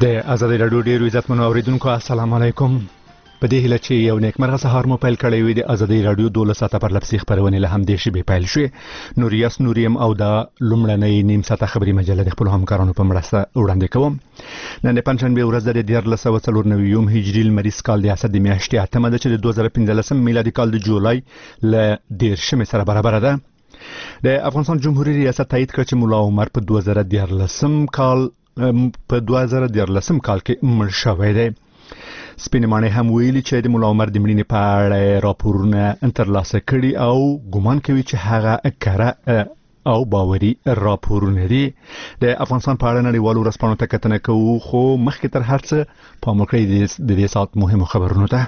د آزادۍ راډیو ډیرو عزتمنو اوریدونکو السلام علیکم. په دې هیله چې یو نیکمرغه سهار مو پیل کړی وي د آزادۍ راډیو 12 ساعته پر لپسي خبرونه له هم دې شی پیل شي. نوریاس نوریم او د لومړنۍ نیم ساعته خبري مجله د خپل همکارانو په مرسته وړاندې کوم. نن د پنځشنبه ورځ د 1494 هجري لمریز کال د اسد د میاشتې 8 د 2015 میلادي کال د جولای ل 10 سره برابر ده. د افغانستان جمهوریت ریاست تایید کړ چې مولا عمر په 2014 کال کې مړ شوی دی. سپینمانه هم ویلي چې د مولا عمر د مړینې په اړه راپورونه ترلاسه کړي او ګومان کوي چې هغه کره او باوري راپورونه دي. د افغانستان په اړه نړیوالو رسنیو ته کتنه کوو، خو مخکې تر هر څه پام وکړئ د دې ساعت مهمو خبرونو ته.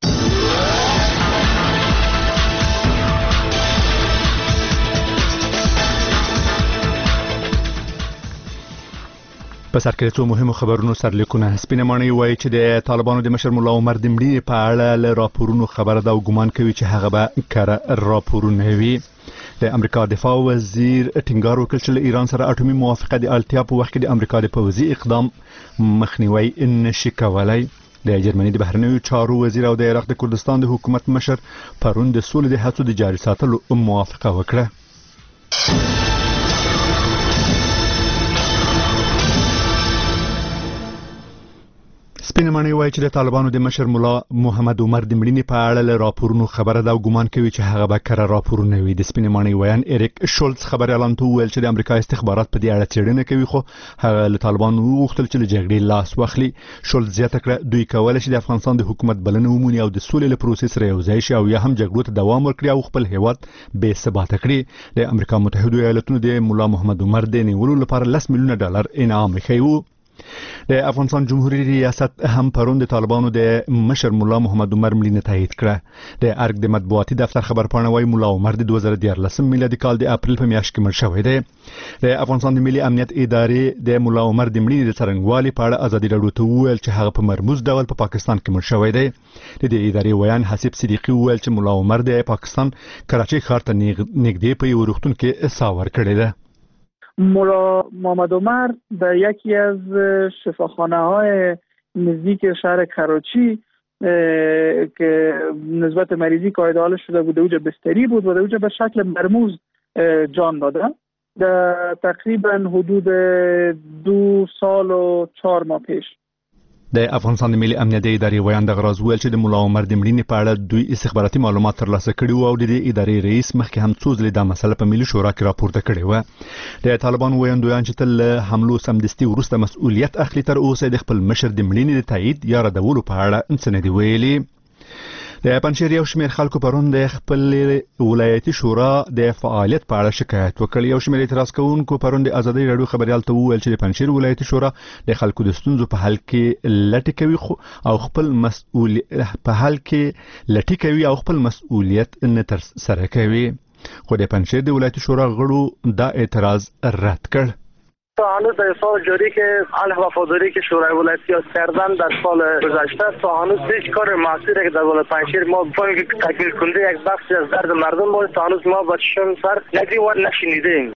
په سر کې څو مهمو خبرونو سرلیکونه. سپینمانه وایي چې د طالبانو د مشر مولا عمر د مړینې په اړه له راپورونو خبره ده او ګومان کوي چې هغه به کره راپورونه وي. د امریکا دفاع وزیر ټینګار وکړ چې له ایران سره اټومي موافقه د اړتیا په وخت کې د امریکا د پوځي اقدام مخنیوي نشي کولای. د جرمني د بهرنیو چارو وزیر او د عراق د کردستان د حکومت مشر پرون د سولې د هڅو د جاري ساتلو موافقه وکړه. سپینمانه وایي چې د طالبانو د مشر مولا محمد عمر د مړینې په اړه له راپورونو خبره ده او ګومان کوي چې هغه به کره راپورونه وي. د سپینمانه ویان اریک شولز خبر اعلان ته ویل چې د امریکا استخبارات په دې اړه څېړنه کوي، خو هغه له طالبانو وغوښتل چې له جګړې لاس واخلي. شولز زیاته کړه دوی کولای شي د افغانستان د حکومت بلنه ومني او د سولې له پروسې سره یوځای شي او یا هم جګړو ته دوام ورکړي او خپل هیواد بې ثباته کړي. د امریکا متحده ایالاتونو د مولا محمد عمر د نیولو لپاره $10 میلیونه انعام ایښی و. د افغانستان جمهوریت ریاست هم پرون د طالبانو د مشر مولا محمد عمر مړینه تایید کړه. د ارګ د مطبوعاتي دفتر خبرپاڼه وايي مولا عمر د 2014 میلادي کال د اپریل په میاشت کې مړ شوی دی. د افغانستان د ملي امنیت ادارې د مولا عمر د مړینې د څرنګوالي په اړه آزادۍ راډیو ته وویل چې هغه په مرموز ډول په پاکستان کې مړ شوی دی. د دې ادارې ویان حسیب صدیقي وویل چې مولا عمر د پاکستان کراچۍ ښار ته نږدې په یو روغتون کې ساور کړی دی. مولا محمد عمر در یکی از شفاخانه‌های نزدیک شهر کراچی که نسبت مریضی قاعده حال شده بود اونجا بستری بود و در اونجا به شکل مرموز جان داده. در تقریبا حدود 2 سال و 4 ماه پیش د افغانستان د ملي امنیت ادارې ویان د غراز ویل چې د مولا عمر د مړینې په اړه دوی استخباراتي معلومات ترلاسه کړي وو او د دې ادارې رئیس مخکې هم څو ځلې دا مسله په ملي شورا کې راپورته کړې و. د طالبانو ویاندویان چې تل حملو سمدستي وروسته مسؤلیت اخلي تر اوسه د خپل مشر د مړینې د تایید یا ردولو په اړه څه نه دی ویلي. د پنځشیر یو شمېر خلکو پرون د خپل ولایتي شورا د فعالیت په اړه شکایت وکړ. یو شمېر اعتراض کوونکو پرون د آزادۍ راډیو خبريال ته وویل چې د پنځشیر ولایتي شورا د خلکو د ستونزو په حل کې لټي کوي او خپل مسؤلیت نه تر سره کوي. خو د پنځشیر د ولایتي شورا غړو دا اعتراض رد کړ. تا هنوز در سال جاری که علیه وفاداری که شورای ولایتی ها کردن در سال گذشته تا هنوز هیچ کار مؤثری که در ولایت پنجشیر ما بفهمیم که تکمیل کننده یک بخشی از درد مردم بود تا هنوز ما با چشم سر ندیدیم و نشنیدیم.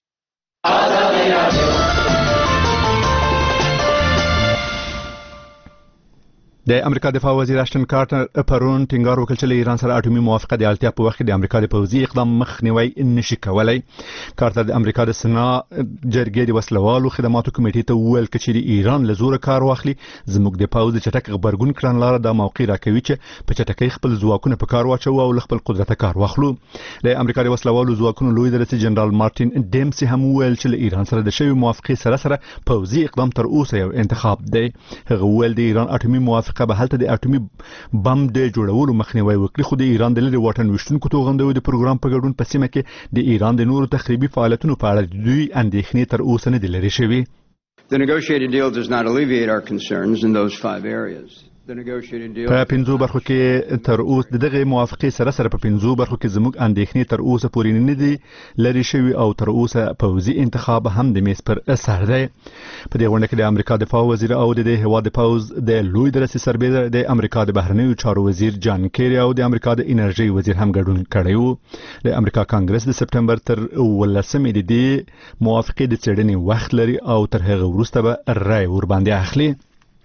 د امریکا دفاع وزیر اشتن کارتر پرون ټینګار وکړ چې له ایران سره اټومي موافقه د اړتیا په وخت کې د امریکا د پوځي اقدام مخنیوي نشي کولای. کارتر د امریکا د سنا جرګې د وسلوالو خدماتو کمیټې ته وویل چې د ایران له زور کار واخلي زموږ د پوځ د چټک غبرګون کړنلاره د موقع راکوي چې په چټکۍ خپل ځواکونه په کار واچو او خپل قدرت کار واخلو. د امریکا د وسلوالو ځواکونو لوی درسي جنرال مارټین ډیمسي هم وویل چې له ایران سره د شوی موافقه سره پوځي اقدام تر اوسه یو انتخاب دی. هغه وویل د ایران اټومي موافقه به هلته د اټومي بم د جوړولو مخنیوي وکړي، خو د ایران د لري واټن وشتونکو توغندوی د پروګرام په ګډون په سیمه کې د ایران د نورو تخریبي فعالیتونو په اړه دوی اندېښنې تر اوسه نه دي لري شوی. The negotiated deal does not alleviate our concerns in those 5 areas. په پنځو برخو کې تر اوسه دغه موافقه سره په پنځو برخو کې زموږ اندېښنې تر اوسه پورې نه دي لري شوی او تر اوسه پوځي انتخاب هم د میز پر اثر دی. په دې غونډه کې د امریکا دفاع وزیر او د هواد پوز د لوی درسي سربېره د امریکا د بهرنیو چارو وزیر جان کیری او د امریکا د انرژي وزیر هم ګډون کړی و. د امریکا کانګرس د سپټمبر تر 18 د دې موافقه د څېړنې وخت لري او تر هغه وروسته به رائے ور باندې اخلي.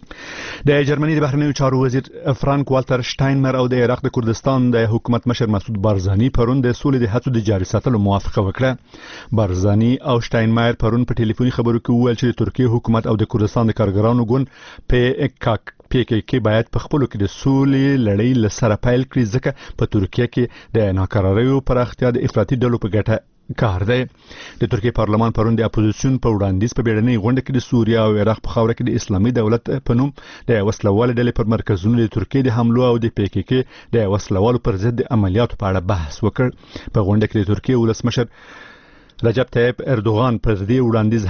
د جرمني د بهرنیو چارو وزیر فرانک والتر شټاینمر او د عراق د کردستان د حکومت مشر مسعود بارزانی پرون د سولې د هڅو د جاري ساتلو موافقه وکړه. بارزانی او شټاینمر پرون په ټلیفوني خبرو کې وویل چې د ترکیه حکومت او د کردستان د کارګرانو ګوند PKK باید په خپلو کې د سولې لړۍ له سره پیل کړي ځکه په ترکیه کې د ناکراریو پراختیا د افراطي ډلو په ګټه کار دی. د ترکیه پارلمان پرون د اپوزیسیون په وړاندیز په بیړنۍ غونډه کې د سوریه او عراق په خاوره کې د اسلامي دولت په نوم د وسلوال ډلې پر مرکزونو د ترکیه د حملو او د PKK د وسلوالو پر ضد عملیاتو په اړه بحث وکړ. په غونډه کې د ترکیه ولسمشر رجب طیب اردوغان پر دې وړاندیز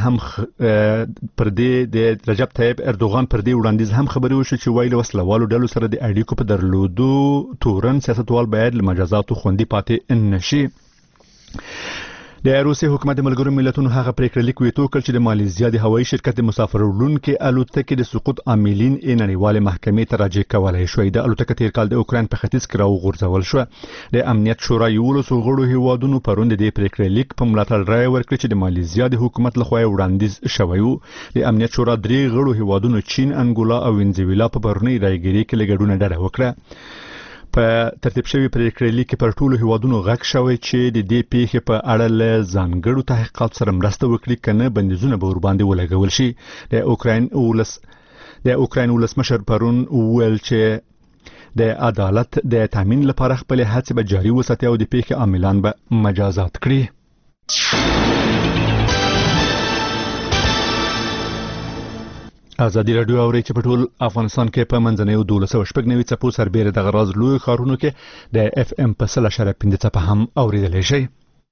هم خبرې وشو چې وایي له وسلوالو ډلو سره د اړیکو په درلودو تورن سیاستوال باید له مجازاتو خوندي پاتې نشي. د روسي حکومت د ملګرو ملتونو هغه پریکړه لیک ویتو کړ چې د مالیزیا د هوایي شرکت د مسافر وړونکو الوتکې د سقوط عاملین نړیوالې محکمې ته راجع کولای شوې. د الوتکې تیر کال د اوکرين په ختیځ کې راوغورځول شو. د امنیت شورا یو له غړو هیوادونو پرون د دې پریکړه لیک په ملاتړ رائے ورکړ چې د مالیزیا د حکومت لخوا وړاندیز شوی و. د امنیت شورا درې غړو هیوادونو چین، انګولا او وینزویلا په برني راګيري کې لګډونه ډډه وکړه. په ترتیب شوی پریکړه لیک پر ټولو هیوادونو غږ شوی چې د دې پیښې په اړه له ځانګړو تحقیقات سره مرسته وکړي کنه بندیزونه به ور باندې ولګول شي. د اوکراین ولسمشر پرون ویل چې د عدالت د تامین لپاره خپل هڅې به جاري وساتي او د پیښې عاملان به مجازات کړي. ازادي رادیو اوري چې په ټول افغانستان کې په منځنیو 1290 څپو سربېره د غراز لوی ښارونو کې د FM په 0.5 څپه هم اوریدلای شي.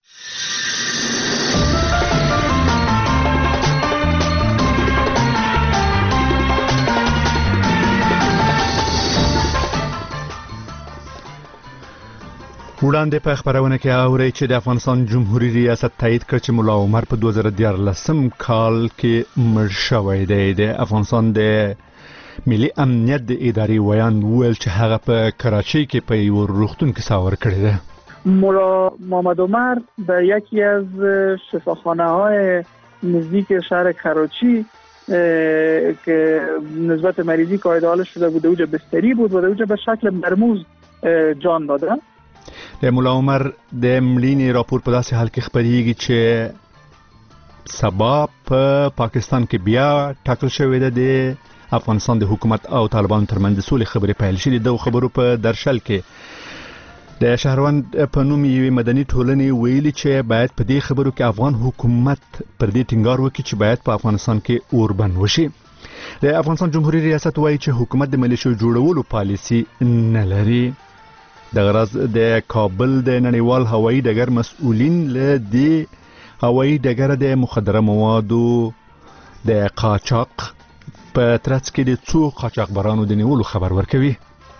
وړاندې په خبرونه کې اوري چې د افغانستان جمهوریت ریاست تایید کړ چې مولا عمر په 2014 کال کې مړ شوی دی. د افغانستان د ملي امنیت د ادارې ویان ویل چې هغه په کراچۍ کې په یو روغتون کې ساور کړی دی. مولا محمد عمر در یکی از شفاخانه‌های نزدیک شهر کراچی که نسبت مریضی قاعده حال شده بود اونجا بستری بود و اونجا به شکل مرموز جان داده. د مولا عمر د مړینې راپور په داسې حال کې خبرېږي چې سبا په پاکستان کې بیا ټاکل شوې ده د افغانستان د حکومت او طالبانو ترمنځ د سولې خبرې پیل شي. د خبرو په درشل کې د شهروند په نوم یوې مدني ټولنې ویلي چې باید په دې خبرو کې افغان حکومت پر دې ټینګار وکړي چې باید په افغانستان کې اوربند وشي. د افغانستان جمهوریت ریاست وایي چې حکومت د ملیشو جوړولو پالیسي نه لري. د غرض د کابل د نړیوال هوایي ډګر مسؤلین له دې هوایي ډګر د مخدره موادو د قاچاق په ترڅ کې د څو قاچاقبرانو د نیولو خبر ورکوي.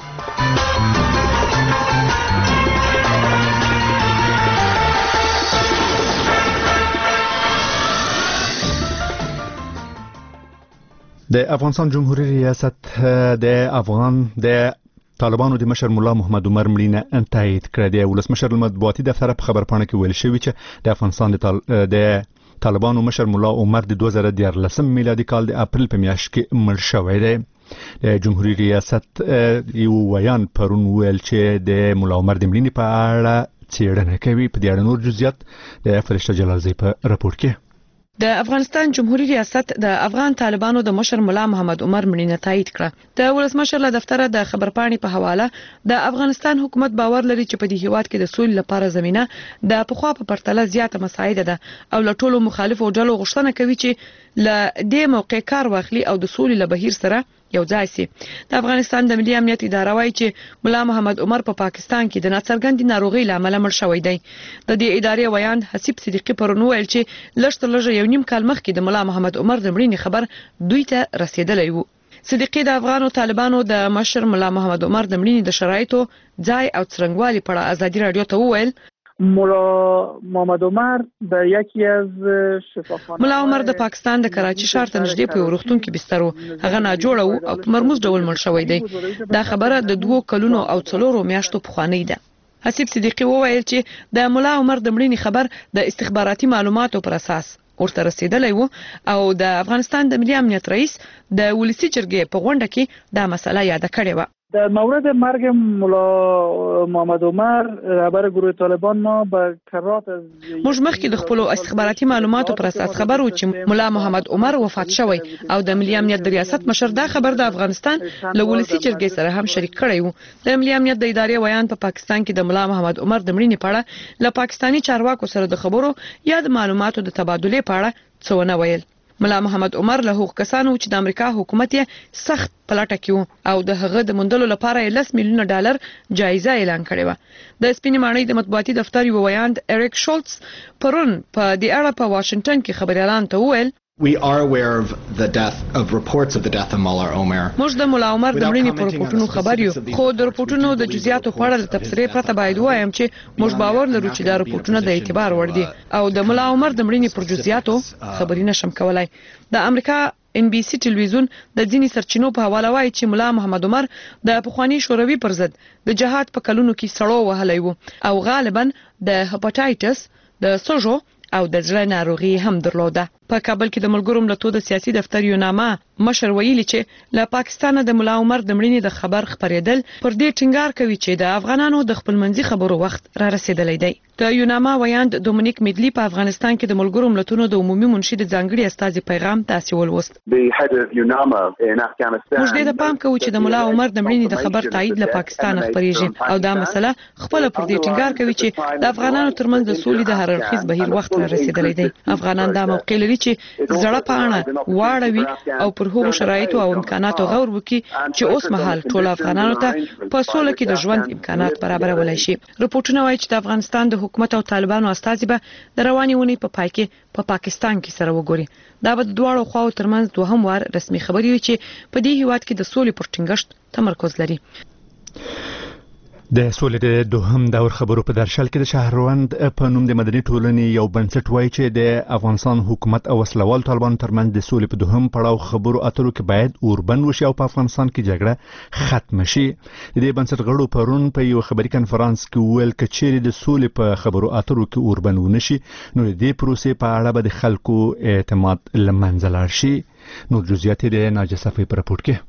د افغانستان جمهوریت ریاست د طالبانو د مشر مولا محمد عمر مړینه تایید کړه. د ولسمشر مطبوعاتي دفتر په خبرپاڼه کې ویل شوی چې د افغانستان د طالبانو مشر مولا عمر د 2014 میلادي کال د اپریل په میاشت کې مړ شوی دی. د جمهوریت ریاست یو ویان پرون ویل چې د مولا عمر د مړینې په اړه څېړنه کوي. په دې اړه نور جزئیات د فرشته جلالزی په راپور کې. د افغانستان جمهوریت ریاست د افغان طالبانو د مشر مولا محمد عمر مړینه تایید کړه. د ولسمشر له دفتر د خبرپاڼې په حواله د افغانستان حکومت باور لري چې په دې هیواد کې د سولې لپاره زمينه د پخوا په پرتله زیاته مساعده ده او له ټولو مخالفو ډلو غوښتنه کوي چې له دې موقع کار واخلي او د سولې له بهیر سره یو ځای شي. د افغانستان د ملي امنیت اداره وايي چې مولا محمد عمر په پاکستان کې د ناڅرګندې ناروغي لامل مړ شوی دی. د دې ادارې ویان حسیب صدیقی پرون ویل چې لږ یو نیم کال مخکې د مولا محمد عمر د مړینې خبر دوی ته رسیدلی و. صدیقی د افغان طالبانو د مشر مولا محمد عمر د مړینې د شرایطو ځای او څرنګوالي په اړه ازادي رادیو ته وویل مولا محمد عمر در یکی از شفاخانه مولا عمر د پاکستان د کراچي ښار ته نږدې په روغتون کې بستر وو. هغه ناجوړه وو او په مرموز ډول مړ شوی دی. دا خبره د 2 کلونو او 4 میاشتو پخوانی ده. حسیب صدیقی وویل چې د مولا عمر د مړینې خبر د استخباراتي معلوماتو پر اساس ورته رسیدلی و او د افغانستان د ملي امنیت رئیس د ولسی جرګې په غونډه کې دا مسله یاد کړې و. در مورد مرگ ملا محمد عمر رهبر گروه طالبان ما به کرات از موږ مخکې د خپل استخباراتي معلوماتو پر اساس خبر و چې ملا محمد عمر وفات شوی او د ملي امنیت د ریاست مشر دا خبر د افغانستان له ولسی جرګې سره هم شریک کړی و. د ملي امنیت د ادارې ویان په پاکستان کې د ملا محمد عمر د مړینې په اړه له پاکستاني چارواکو سره د خبرو یا د معلوماتو د تبادلې په اړه څه ونه ویل. ملا محمد عمر له هغو کسانو چې د امریکا حکومت یې سخت پلټه کړو او د هغه د موندلو لپاره $10 میلیون جایزه اعلان کړې و. د سپینې ماڼۍ د مطبوعاتي دفتر یو ویاند اریک شولټس پرون په دې اړه په واشنگټن کې خبريالان ته وویل We are aware of the death of reports of the death of Mullah Omar. موږ د مولا عمر د مړینې پر رپورټونو خبر یو خو د رپورټونو د جزئیاتو په اړه د تفسیر پرته باید وایم چې موږ باور لرو چې دا رپورټونه د اعتبار وړ دي او د مولا عمر د مړینې پر جزئیاتو خبري نشم کولای. د امریکا NBC ټلویزیون د ځینې سرچینو په حواله وایي چې مولا محمد عمر د پخوانی شوروي پر ضد د جهاد په کلونو کې سړو وهلی و او غالبا د هپاتایټس د سوژو او د زړه ناروغي هم درلوده. په کابل کې د ملګرو ملتونو د سیاسي دفتر یو نامه مشر ویلي چې له پاکستان د مولا عمر د مړینې د خبر خبرېدل پر دې ټینګار کوي چې د افغانانو د خپلمنځي خبرو وخت را رسیدلی دی. د یو نامه ویاند دومینیک میډلی په افغانستان کې د ملګرو ملتونو د عمومي منشي د ځانګړي استازي پیغام تاسو ولوست. موږ دې ته پام کوو چې د مولا عمر د مړینې د خبر تایید له پاکستان خبرېږي او دا مسله خپل پر دې ټینګار کوي چې د افغانانو ترمنځ د سولې د هر اړخیز بهیر وخت را رسیدلی دی. افغانان دا موقع لري چې زړه پاڼه واړوي او پر هغو شرایطو او امکاناتو غور وکړي چې اوس مهال ټول افغانانو ته په سوله کې د ژوند امکانات برابرولای شي. رپورټونه وایي چې د افغانستان د حکومت او طالبانو استازي به د رواني ونې په پای کې په پاکستان کې سره وګوري. دا به د دواړو خواو ترمنځ دوهم وار رسمي خبري وي چې په دې هیواد کې د سولې پر ټینګښت تمرکز لري. د سولې د دوهم دور خبرو په درشل کې د شهروند په نوم د مدني ټولنې یو بنسټ وایي چې د افغانستان حکومت او وسلوال طالبانو ترمنځ د سولې په دوهم پړاو خبرو اترو کې باید اوربند وشي او په افغانستان کې جګړه ختم شي. د دې بنسټ غړو پرون په یو خبري کنفرانس کې ویل چې چیرې د سولې په خبرو اترو کې اوربند ونشي نو د دې پروسې په اړه به د خلکو اعتماد لمنځه لاړ شي. نو جزئیات د ناجصفي پر رپورټ کې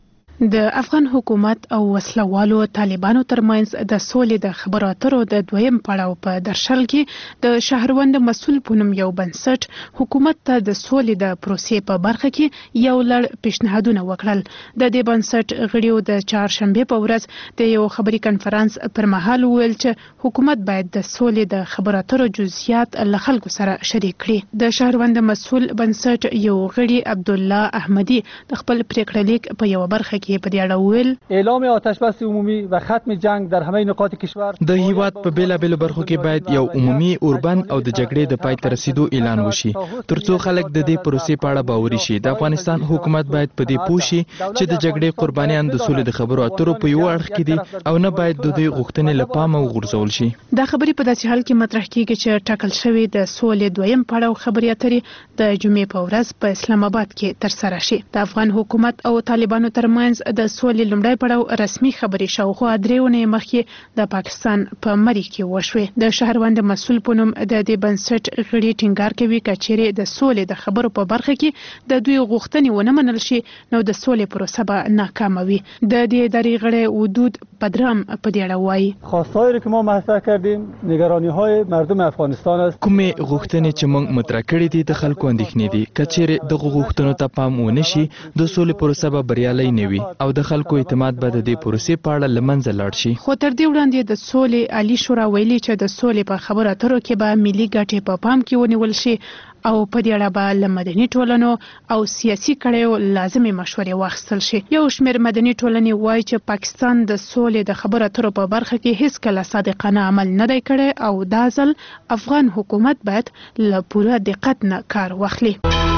د افغان حکومت او وسلوالو طالبانو ترمنځ د سولې د خبرو اترو د دویم پړاو په درشل کې د شهروند مسؤل پونم یو بنسټ حکومت ته د سولې د پروسې په برخه کې یو لړ پیشنهادونه وکړل. د دې بنسټ غړیو د چهارشنبه په ورځ د یو خبري کنفرانس پر مهال ویل چې حکومت باید د سولې د خبرو اترو جزئیات له خلکو سره شریک کړي. د شهروند مسؤل بنسټ یو غړي عبد الله احمدی د خپل پریکړه لیک په یو برخه کې په دې اړه ویل اعلام آتش بس عمومی و ختم جنگ در همه نقاط کشور د هیواد په بیلابیلو برخو کې باید یو عمومي اوربند او د جګړې د پای ته رسیدو اعلان وشي ترڅو خلک د دې پروسې په اړه باوري شي. د افغانستان حکومت باید په دې پوه شي چې د جګړې قربانیان د سولې د خبرو اترو په یو اړخ کې دي او نه باید د دوی غوښتنې له پامه وغورځول شي. دا خبرې په داسې حال کې مطرح کیږي چې ټاکل شوی د سولې دویم پړاو خبري اترې د جمعې په ورځ په اسلام آباد کې ترسره شي. د افغان حکومت او طالبانو ترمنځ د سولې لومړی پړاو رسمي خبري شاوخوا 3 ونې مخکې د پاکستان په مری کې وشوه. د شهروند مسؤل پونم د دې بنسټ غړي ټینګار کوي چې د سولې د خبرو په برخه کې د دوی غوښتنې ونه منل شي نو د سولې پروسه به ناکامه وي. د دې ادارې غړي ودود پدرام په دې اړه وایي خواستهایی که ما مطرح کردیم نگرانی‌های مردم افغانستان است. کومې غوښتنې چې موږ مطرح کړې دي د خلکو اندېښنې دي. کچېرې دغه غوښتنو ته پام ونه شي د سولې پروسه به بریالۍ نه وي او د خلکو اعتماد به د دې پروسې په اړه لمنځه لاړ شي. خو تر دې وړاندې د سولې عالی شورا ویلي چې د سولې په خبرو اترو کې به ملي ګټې په پام کې ونیول شي او په دې اړه به له مدني ټولنو او سیاسي کړیو لازمي مشورې واخیستل شي. یو شمېر مدني ټولنې وایي چې پاکستان د سولې د خبرو اترو په برخه کې هیڅ کله صادقانه عمل نه دی کړی او دا ځل افغان حکومت باید له پوره دقت نه کار واخلي.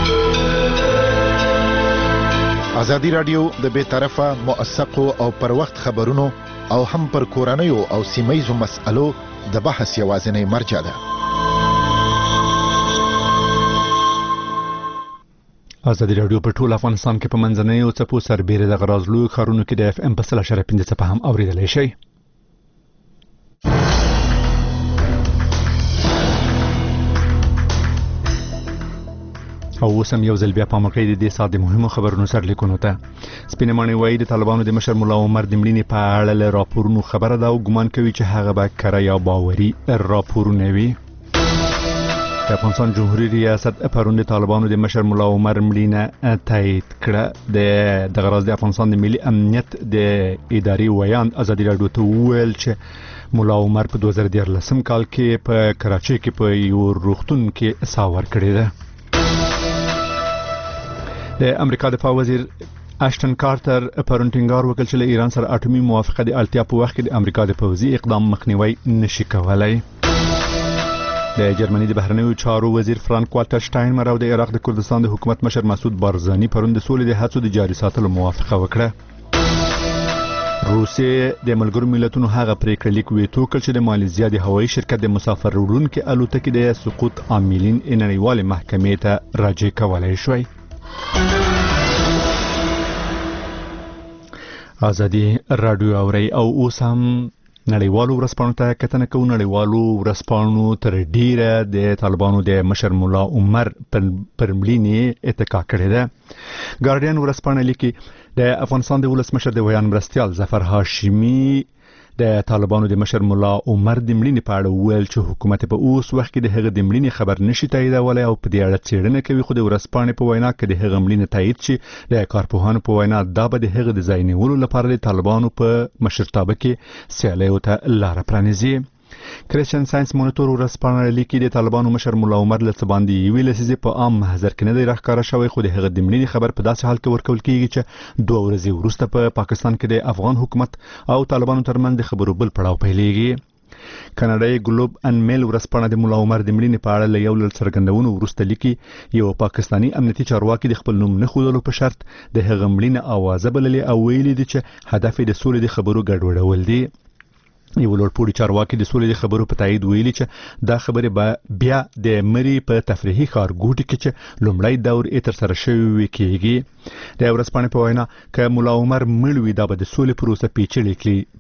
ازادي رادیو د بې طرفه موثقو او پر وخت خبرونو او هم پر کورنیو او سیمه‌یزو مسألو د بحث یوازینی مرجع ده. ازادي رادیو په ټول افغانستان کې په منځنیو څپو سربېره د غرازلو خارونو کې د FM په 100.5 څپه هم اوریدلای شي. او اوس هم یو ځل بیا پام وکړئ د دې ساعت د مهمو خبرونو سرلیکونو ته. سپینې ماڼۍ وایي د طالبانو د مشر ملا عمر د مړینې په اړه له راپورونو خبره ده او ګمان کوي چې هغه به کره یا باوري راپورونه وي. د افغانستان جمهوریت ریاست پرون د طالبانو د مشر ملا عمر مړینه تایید کړه. دغه راز د افغانستان د ملي امنیت د ادارې ویان ازادي راډیو ته وویل چې ملا عمر په 2013 کال کې په کراچۍ کې په یو روغتون کې ساه ورکړې ده. د امریکا دفاع وزیر اشټن کارتر پرون ټینګار وکړ چې له ایران سره اټومي موافقه د اړتیا په وخت کې د امریکا د پوځي اقدام مخنیوي نشي کولای. د جرمني د بهرنیو چارو وزیر فرانک والټر شټاینمر او د عراق د کردستان د حکومت مشر مسعود بارزاني پرون د سولې د هڅو د جاري ساتلو موافقه وکړه. روسیې د ملګرو ملتونو هغه پریکړه لیک ویتو کړ چې د مالیزیا د هوایي شرکت د مسافر وړونکو الوتکې د سقوط عاملین نړیوالې محکمې ته راجع کولای شوی. ازادي رادیو اوري او اوس هم نړیوالو ورځپاڼو ته کتنه کوو. نړیوالو ورځپاڼو تر ډیره د طالبانو د مشر ملا عمر پر مړینې اتکا کړې ده. ګارډین ورځپاڼه لیکي د افغانستان د ولسمشر د ویان مرستیال ظفر هاشمي د طالبانو د مشر ملا عمر د مړینې په اړه وویل چې حکومت په اوس وخت کې د هغه د مړینې خبر نشي تاییدولای او په دې اړه څېړنه کوي. خو د ورځپاڼې په وینا کې د هغه مړینې تایید شي د کارپوهانو په وینا دا به د هغه د ځای نیولو لپاره د طالبانو په مشرتابه کې سیالیو ته لار پرانیزي. کریسچن ساينس مونیټور ورځپاڼه لیکي د طالبانو مشر ملا عمر له څه باندې یوې لسیزې په عام محضر کې نه دی راښکاره شوی، خو د هغه د مړینې خبر په داسې حال کې ورکول کیږي چې 2 ورځې وروسته په پاکستان کې د افغان حکومت او طالبانو ترمنځ د خبرو بل پړاو پیلېږي. کاناډایي ګلوب ان میل ورځپاڼه د ملا عمر د مړینې په اړه له یو لړ څرګندونو وروسته لیکي یو پاکستاني امنیتي چارواکي د خپل نوم نه ښودلو په شرط د هغه مړینه اوازه بللې او ویلي دي چې هدف یې د سولې د خبرو ګډوډول دي. یو لوړپوړي چارواکي د سولې د خبرو په تایید ویلي چې دا خبره به بیا د مری په تفریحي ښارګوټي کې چې لومړی دور یې تر سره شوی کېږي. د ورځپاڼې په وینا که ملا عمر مړ وي دا به د سولې پروسه پیچلې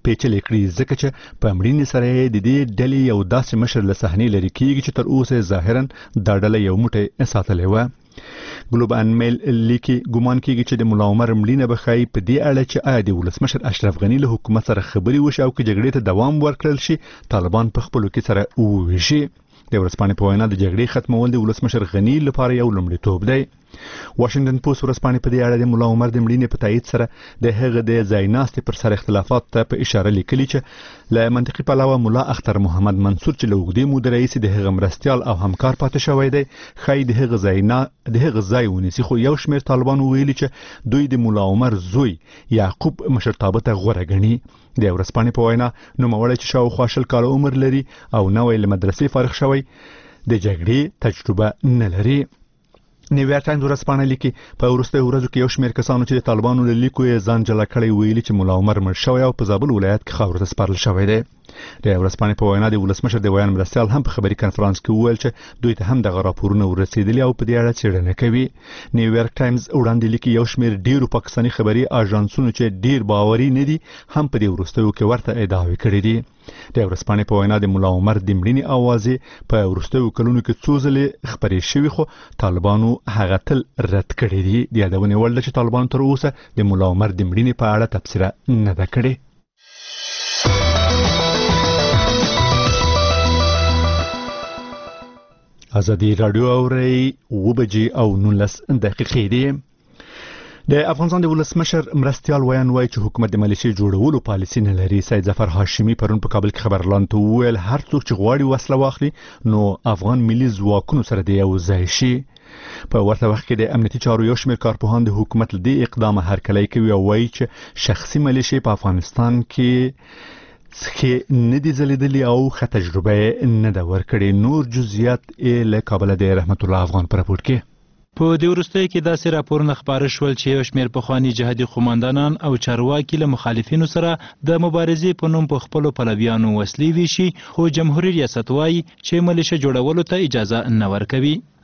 کړي ځکه چې په مړینې سره د دې ډلې یو داسې مشر له صحنې لرې کېږي چې تر اوسه ظاهرا دا ډله یو موټی ساتلې وه. ګلوب ان میل لیکي ګومان کیږي چې د ملا عمر مړینه به ښایي په دې اړه چې آیا د ولسمشر اشرف غني له حکومت سره خبرې وشي او که جګړې ته دوام ورکړل شي طالبان په خپلو کې سره وویشي. د ورځپاڼې په وینا د جګړې ختمول د ولسمشر غني لپاره یو لومړیتوب دی. واشنگټن پوسټ ورځپاڼې په دې اړه د ملا عمر د مړینې په تایید سره د هغه د ځایناستې پر سر اختلافات ته په اشاره لیکلي چې له منطقي پلوه ملا اختر محمد منصور چې له اوږدې مودې راهیسې د هغه مرستیال او همکار پاتې شوی دی ښایي د هغه ځای ونیسي. خو یو شمېر طالبانو ویلي چې دوی د ملا عمر زوی یعقوب مشرتابه ته غوره ګڼي. د ورځپاڼې په وینا نوموړی چې شاوخوا 20 کاله عمر لري او نوی له مدرسې فارغ شوی د جګړې تجربه نه لري. نیویارک ټایمز ورځپاڼه لیکي په وروستیو ورځو کې یو شمېر کسانو چې د طالبانو له لیکو یې ځان جلا کړی ویلي چې ملا عمر مړ شوی او په زابل ولایت کې خاورو ته سپارل شوی دی. د ورځپاڼې په وینا د ولسمشر د ویان مرستیال هم په خبري کنفرانس کې وویل چې دوی ته هم دغه راپورونه ورسېدلي او په دې اړه څېړنه کوي. نیویارک ټایمز وړاندې لیکي یو شمېر ډیرو پاکستاني خبري اژانسونو چې ډیر باوري نه دي هم په دې وروستیو کې ورته ادعاوې کړې دي. د ورځپاڼې په وینا د ملا عمر د مړینې اوازې په وروستیو کلونو کې څو ځلې خبرې شوې خو طالبانو هغه تل رد کړې دي. د یادونې وړ ده چې طالبانو تر اوسه د ملا عمر د مړینې په اړه تبصره نه ده کړې. ازادي رادیو اوري 9:19 دي. د افغانستان د ولسمشر مرستیال ویان وایي چې حکومت د مالیشي جوړولو پالیسي نه لري. سید ظفر هاشمي پرون په کابل کې خبرلاند ته وویل هر څوک چې غواړي وسله واخلي نو افغان ملي ځواکونو سره دی یو ځای شي. په ورته وخت کې د امنیتي چارو یو شمېر کارپوهان د حکومت له دې اقدامه هرکلی کوي او وایي چې شخصي مالیشي په افغانستان کې نه دي ځلیدلي او ښه تجربه نه ده ورکړې. نور جزئیات له کابل د رحمت الله افغان په راپور کې. په دې وروستیو کې داسې راپورونه خپاره شول چې یو شمېر پخواني جهادي قوماندانان او چارواکي له مخالفینو سره د مبارزې په نوم په خپلو پلویانو وسلې ویشي، خو جمهوریت ریاست وایي چې ملیشه جوړولو ته اجازه نه ورکوي.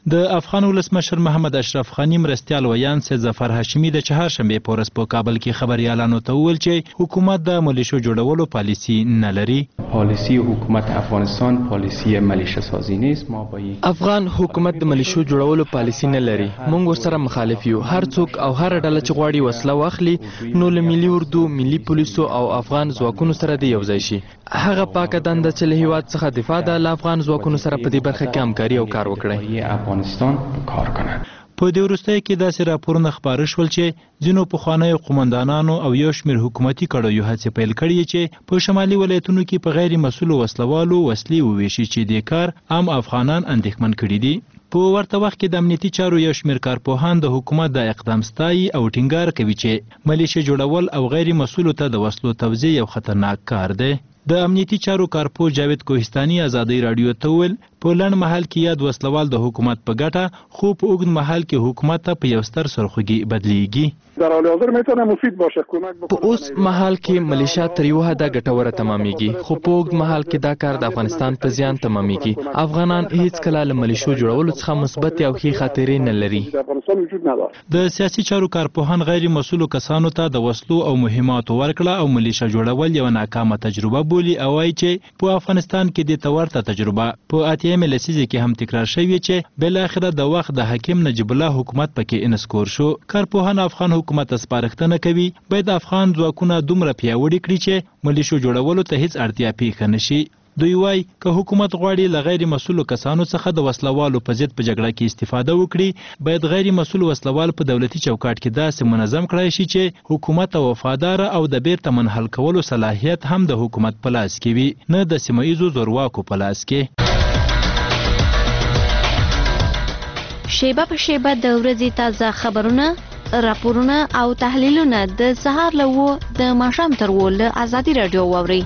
د افغان ولسمشر محمد اشرف غني مرستیال ویان سید ظفر هاشمي د چهارشنبه په ورځ په کابل کې خبريالانو ته وویل چې حکومت د ملیشو جوړولو پالیسی نه لري. پالیسی حکومت افغانستان پالیسی ملیشه سازی نیست. ما با افغان حکومت د ملیشو جوړولو پالیسی نه لري. موږ ورسره مخالف یو. هر څوک او هر ډله چې غواړي وسله واخلي نو له ملي اردو، ملي پولیسو او افغان ځواکونو سره د یو ځای شي. هغه پاکه دنده چې له هیواد څخه دفاع ده له افغان ځواکونو سره په دې برخه کې همکاري او کار وکړي. افغانستان کار کنه. په دې وروستیو کې داسې راپورونه خپاره شول چې ځینو پخوانیو قومندانانو او یو شمېر حکومتي کړیو هڅې پیل کړي چې په شمالي ولایتونو کې په غیر مسؤلو وسلوالو وسلې وویشي چې دې کار عام افغانان اندېښمن کړي دي. په ورته وخت کې د امنیتي چارو یو شمېر کارپوهان د حکومت د اقدام ستایي او ټینګار کوي چې ملیشه جوړول او غیر مسؤلو ته د وسلو توزیع یو خطرناک کار دی. د امنیتي چارو کارپوه جاوید کوهستاني ازادي رادیو ته وویل په لنډ مهال کې یاد وسلوال د حکومت په ګټه خو په اوږد مهال کې حکومت ته په یو ستر سرخوږي بدلیږي. در حال حاضر میتونه مفید باشه. په اوس مهال کې ملیشیا تر یو حده ګټوره تمامیږي خو په اوږد مهال کې دا کار د افغانستان په زیان تمامیږي. افغانان هیڅ کله له ملیشو جوړولو څخه مثبت او ښې خاطرې نه لري. د سیاسي چارو کارپوهان غیر مسؤلو کسانو ته د وسلو او مهماتو ورکړه او ملیشه جوړول یو ناکامه تجربه بولي او وايي چې په افغانستان کې د تورته تجربه په اتیمه لسیزه کې هم تکرار شوی چې بل اخره د وخت د حکیم نجیب الله حکومت پکې انسکور شو. کارپوهان افغان حکومت سپارښتنه کوي باید افغان ځواکونه دومره پیاوړي کړي چې ملیشو جوړولو ته هیڅ اړتیا پیښه نشي. دوی وايي که حکومت غواړي له غیر مسؤلو کسانو څخه د وسلوالو په ضد په جګړه کې استفاده وکړي باید غیر مسؤل وسلوال په دولتي چوکاټ کې داسې منظم کړای شي چې حکومت وفادار او د بیرته منحل کولو صلاحیت هم د حکومت په لاس کې وي نه د سیمه ییزو زورواکو په لاس کې. شیبه په شیبه د ورځې تازه خبرونه، راپورونه او تحلیلونه د سهار له 9 د ماښام تر 10 له ازادي رادیو واورئ.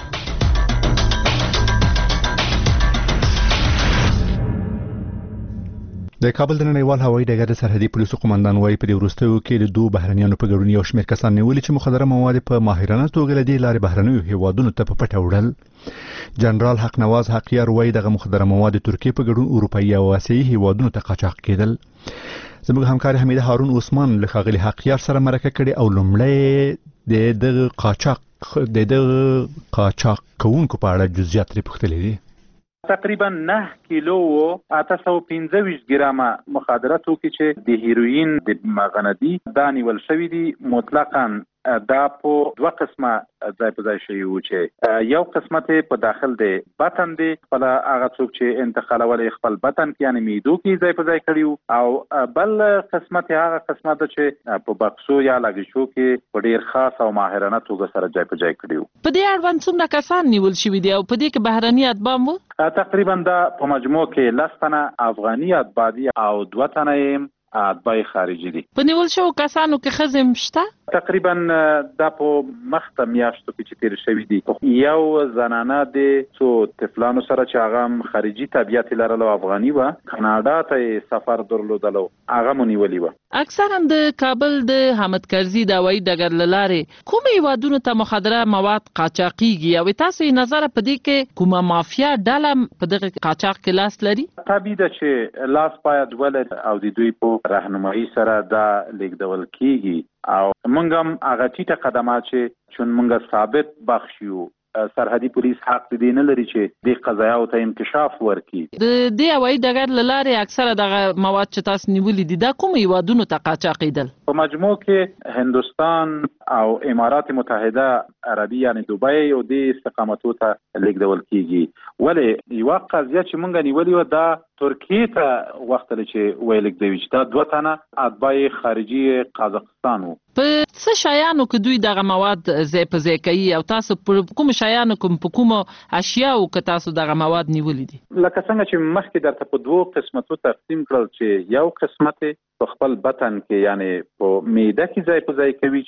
د کابل د نړیوال هوایي ډګر د سرحدي پولیسو قومندان وايي په دې وروستیو کې د 2 بهرنیانو په ګډون یو شمېر کسان نیولي چې مخدره مواد په ماهرانه توګه له دې لارې بهرنیو هیوادونو ته په پټه وړل. جنرال حق نواز حقیار وايي دغه مخدره مواد ترکیه په ګډون اروپایي او آسیایي هیوادونو ته قاچاق کېدل. زموږ همکار حمیده هارون عثمان له ښاغلي حقیار سره مرکه کړې او لومړی د دغه قاچاق کوونکو په اړه جزئیات لري پوښتلې دي. تقریبا 9 کیلو او 825 ګرامه مخدره توکي چې د هیروین د مغندي دا نیول شوی دي مطلقاً دا په 2 قسمه ځای په ځای شوی و چې یو قسمت په داخل دی بطن دی خپل هغه څوک چې انتقالول خپل بطن کې یعنی میدو کې ځای په ځای کړیو او بل قسمت هغه قسمت چې په بکسو یا لګیشو کې په ډیر خاص او ماهرانه توګه سره ځای په ځای کړیو. په دې اړوند څومره کسان نیول شوی دي او په دې کې بهرني اتباع مو؟ تقریبا دا په مجموع کې 10 تنه افغاني اتباع دي او 2 تنه اتباع خارجي دي. په نیول شو کسانو کې ښځې شته؟ تقریبا دا په مخته میاشتو کې چې تیر شوی دي یو زنانه د څو طفلانو سره چې هغه خارجي طبيعت لرلو افغاني و کاناډا ته سفر درلودلو هغه مونیولي و. اکثرا د کابل د حامد کرزي د هوایي ډګر له لارې کومې هیوادونو ته مخدره مواد قاچاقیږي او تاسو نظر په دې کې کومه مافیا ډله په دغه قاچاق کې لاس لري؟ طبیعي ده چې لاس باید ولري او د دوی په راهنمایي سره دا لیږدول کیږي او موږ هم هغه ټیټه قدمات چې موږ ثابت بخښیو سرحدي پولیس حق دې نه لري چې د قضایاو ته انکشاف ورکړي. د دې هوایي ډګر له لارې اکثره دغه مواد چې تاسو نیولې دي دا کوم هیوادونو ته قاچاقېدل؟ په مجموع کې هندوستان او امارات متحده عربي یعنی دوبۍ او د استقامتو ته لیږدول کیږي. ولې یو قضیه چې موږ نیولې و دا ترکیه ته وخت لري چې ویل کېږي چې دا 2 تنه اتباع خارجي قازقستان وو. په څه شایانو کې دوی دغه مواد ځای په ځای کوي او تاسو په کوم شایانو کوم په کوم اشیاءو کې تاسو دغه مواد نیولې دي؟ لکه څنګه چې مخکې درته په 2 قسمتو تقسیم کړل چې یو قسمت په خپل بطن کې یعنی په معده کې ځای په ځای کوي چې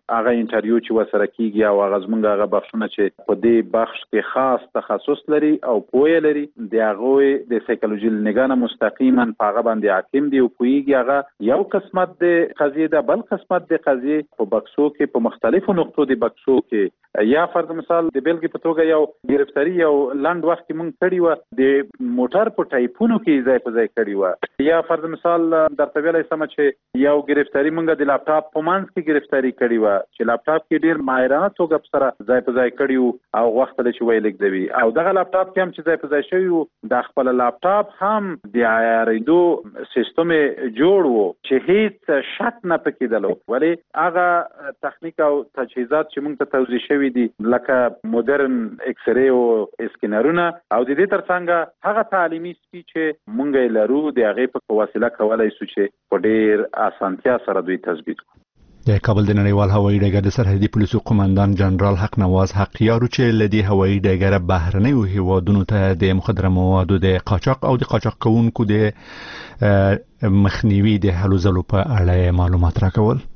هغه انټرویو چې وسره کیږي او هغه زمونږ هغه بخښونه چې په دې بخش کې خاص تخصص لري او پوهه لري د هغه د سایکولوژي لنګانه مستقیما په هغه باندې حاکم دی او پوهیږي هغه یو قسمت د قضیه د بل قسمت د قضیه په بکسو کې په مختلفو نقطو د بکسو کې یا فرض مثال د بیلګې په توګه یو گرفتاری یو لاند وخت کې مونږ کړی و د موټر په ټایپونو کې ځای په ځای کړی و یا فرض مثال درته ویلای سم چې یو گرفتاری مونږ د لپټاپ په منځ کې گرفتاری کړی و چې لپټاپ کې ډیر ماهرانه توګه سره ځای په ځای کړی او وخت له چې ویل کېږي او دغه لپټاپ کې هم چې ځای په ځای شوی د خپل لپټاپ هم د آیاریدو سیستم جوړ وو چې هیڅ شک نه پکېدلو ولی هغه تخنیک او تجهیزات چې مونږ ته توضیح شوی دي لکه مدرن ایکس ری او اسکینرونه او د دې ترڅنګ هغه تعلیمي سپی چې مونږ لرو د هغه په وسیله کولای شو چې په ډیر اسانتیا سره دوی تثبیت کړو. د کابل د نړیوال هوایي ډګر د سرحدي پولیسو قومندان جنرال حق نواز حقیارو چې لدی هوایي ډګر بهرنیو هیوادونو ته د مخدره موادو د قاچاق او د قاچاق کوونکو د مخنیوي د هلو ځلو په اړه معلومات راکول.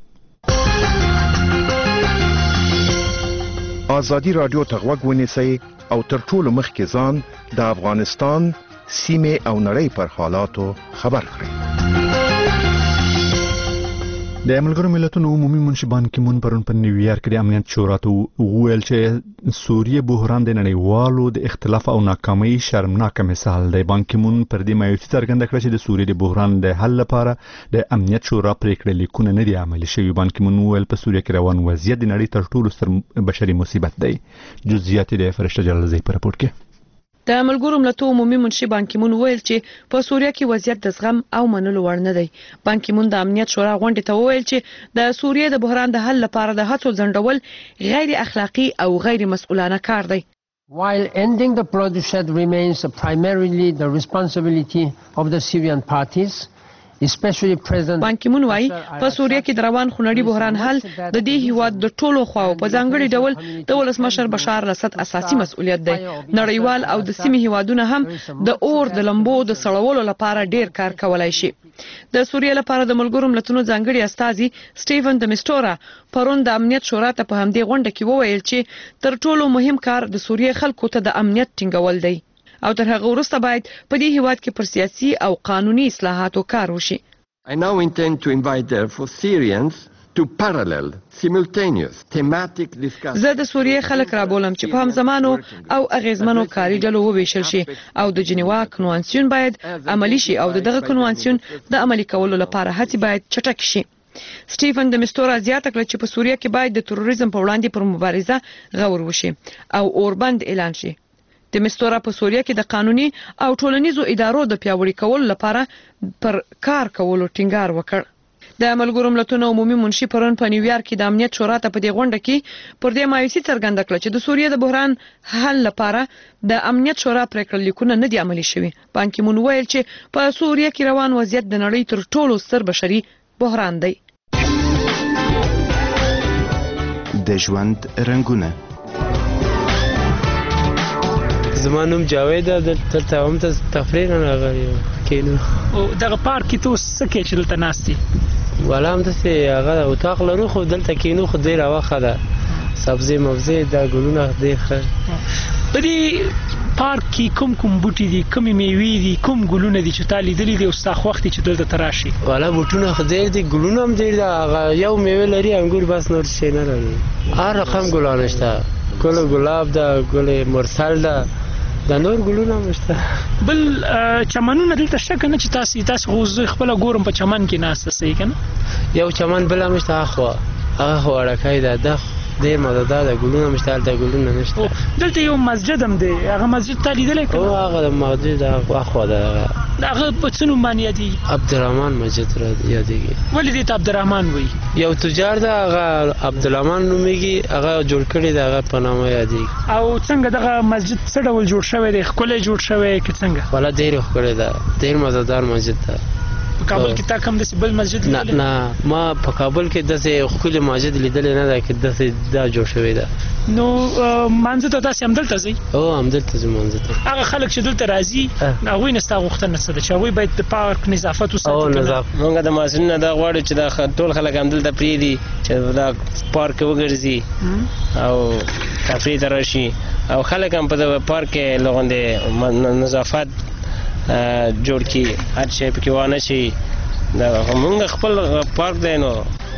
آزادی رادیو ته غوږ ونیسئ او تر ټولو مخکې ځان د افغانستان سیمې او نړۍ پر حالاتو خبر کړئ. د ملګرو ملتونو عمومي منشي بان کی مون پرون په نیویارک کې د امنیت شورا ته وویل چې سوریه بحران د نړیوالو د اختلاف او ناکامۍ شرمناک مثال دی. بان کی مون پر دې مایوسي څرګنده کړه چې د سوریه د بحران د حل لپاره د امنیت شورا پریکړې لیکونه نه دي عملي شوي. بان کی مون وویل په سوریه کې روان وضعیت د نړۍ تر ټولو ستر بشري مصیبت دی. جزئیات د فرشته جلالزی په راپور کې. د ملګرو ملتونو عمومي منشي بان کی مون ویل چې په سوریه کې وضعیت د زغم او منلو وړ نه دی. بان کی مون د امنیت شورا غونډې ته ویل چې د سوریه د بحران د حل لپاره د هڅو ځنډول غیر اخلاقی او غیر مسؤلانه کار دی. While ending the bloodshed remains primarily the responsibility of the Syrian parties, بان کی مون وايي په سوریه کې د روان خونړي بحران حل د دې هیواد د ټولو خواو په ځانګړي ډول د ولسمشر بشار الاسد اساسي مسؤلیت دی. نړیوال او د سیمې هیوادونه هم د اور د لمبو د سړولو لپاره ډیر کار کولای شي. د سوریه لپاره د ملګرو ملتونو ځانګړي استازي سټیفن د میسټورا پرون د امنیت شورا ته په همدې غونډه کې وویل چې تر ټولو مهم کار د سوریه خلکو ته د امنیت ټینګول دی او تر هغه وروسته باید په دې هیواد کې پر سیاسي او قانوني اصلاحاتو کار وشي. I now intend to invite therefore Syrians to parallel simultaneous thematic discussions. زه د سوریه خلک رابولم چې په همزمانو او اغیزمنو کاري ډلو وویشل شي او د جنیوا کنوانسیون باید عملی شي او دغه کنوانسیون د عملی کولو لپاره هڅې باید چټک شي. سټیفن د میسټورا زیاته کړه چې په سوریه کې باید د تروریزم په وړاندې پر مبارزه غور وشي او اوربند اعلان شي. د میسټورا په سوریه کې د قانوني او ټولنیزو ادارو د پیاوړي کولو لپاره پر کار کولو ټینګار وکړ. د ملګرو ملتونو عمومي منشي پرون په نیویارک کې د امنیت شورا ته په دې غونډه کې پر دې مایوسي څرګنده کړه چې د سوریه د بحران حل لپاره د امنیت شورا پریکړه لیکونه نه دي عملي شوي. بان کی مون ویل چې په سوریه کې روان وضعیت د نړۍ تر ټولو ستر بشري بحران دی. د ژوند رنگونه زما نوم جاوید ده دلته هم ته تفریح نه راغلی کینو او دغه پارک کې ته څه کې چې دلته ناستې ولا هم داسې هغه اتاق لرو خو دلته کینو خو ډېره وخه ده سبزي مبزي دا ګلونه ډېر ښه په دې پارک کې کوم بوټي دي کومې میوې دي کوم ګلونه دي چې تا لیدلي دي او ستا خوښ دي چې دلته ته راشي ولا بوټونه خو ډېر دي ګلونه هم ډېر ده هغه یو میوې لري انګور بس نور شی نه لري هر رقم ګلان شته ګل ګلاب ده ګل مرسل ده دا نور ګلونه مشته بل چمنونه دلته شک نه چې تاسو غوځ خپل ګورم په چمن کې ناسته صحیح کنه یو چمن بل مشته هغه وړکای ده ډېر مزهدار ده ګلونه مشته هلته ګلونه نشته دلته یو مسجد هم دی هغه مسجد تا لیدلی که او هغه مسجد اخوا ده هغه په څه نوم باندې یادېږي عبدالرحمن مسجد یادېږي ولې دې ته عبدالرحمن وایي یو تجار ده هغه عبدالرحمن نومېږي هغه جوړ کړی ده هغه په نامه یادېږي او څنګه دغه مسجد څه ډول جوړ شوی دی ښکلی جوړ شوی که څنګه والا ډېر ښکلی ده ډېر مزهدار مسجد ده په کابل کې تا کوم د بل مسجد لیدل؟ نه ما په کابل کې د خپل مسجد لیدل نه ده کې دا جوړ شوی ده. نو منځ ته تاسو هم دلته ځئ؟ او هم دلته ځم منځ ته. هغه خلک چې دلته راځي هغوی نه ستا غوښتنه څه ده چې هغوی باید د پارک نظافت وساتي؟ او نظافت موږ د مسؤلینو دا غواړو چې دا ټول خلک هم دلته پرېږدي چې دا پارک وګرځي او تفریح ته راشي او خلک هم په دغه پارک کې لغوندې نظافت جوړ کړي، هر شی پکې وانه شي. موږ خپل پارک دی نو.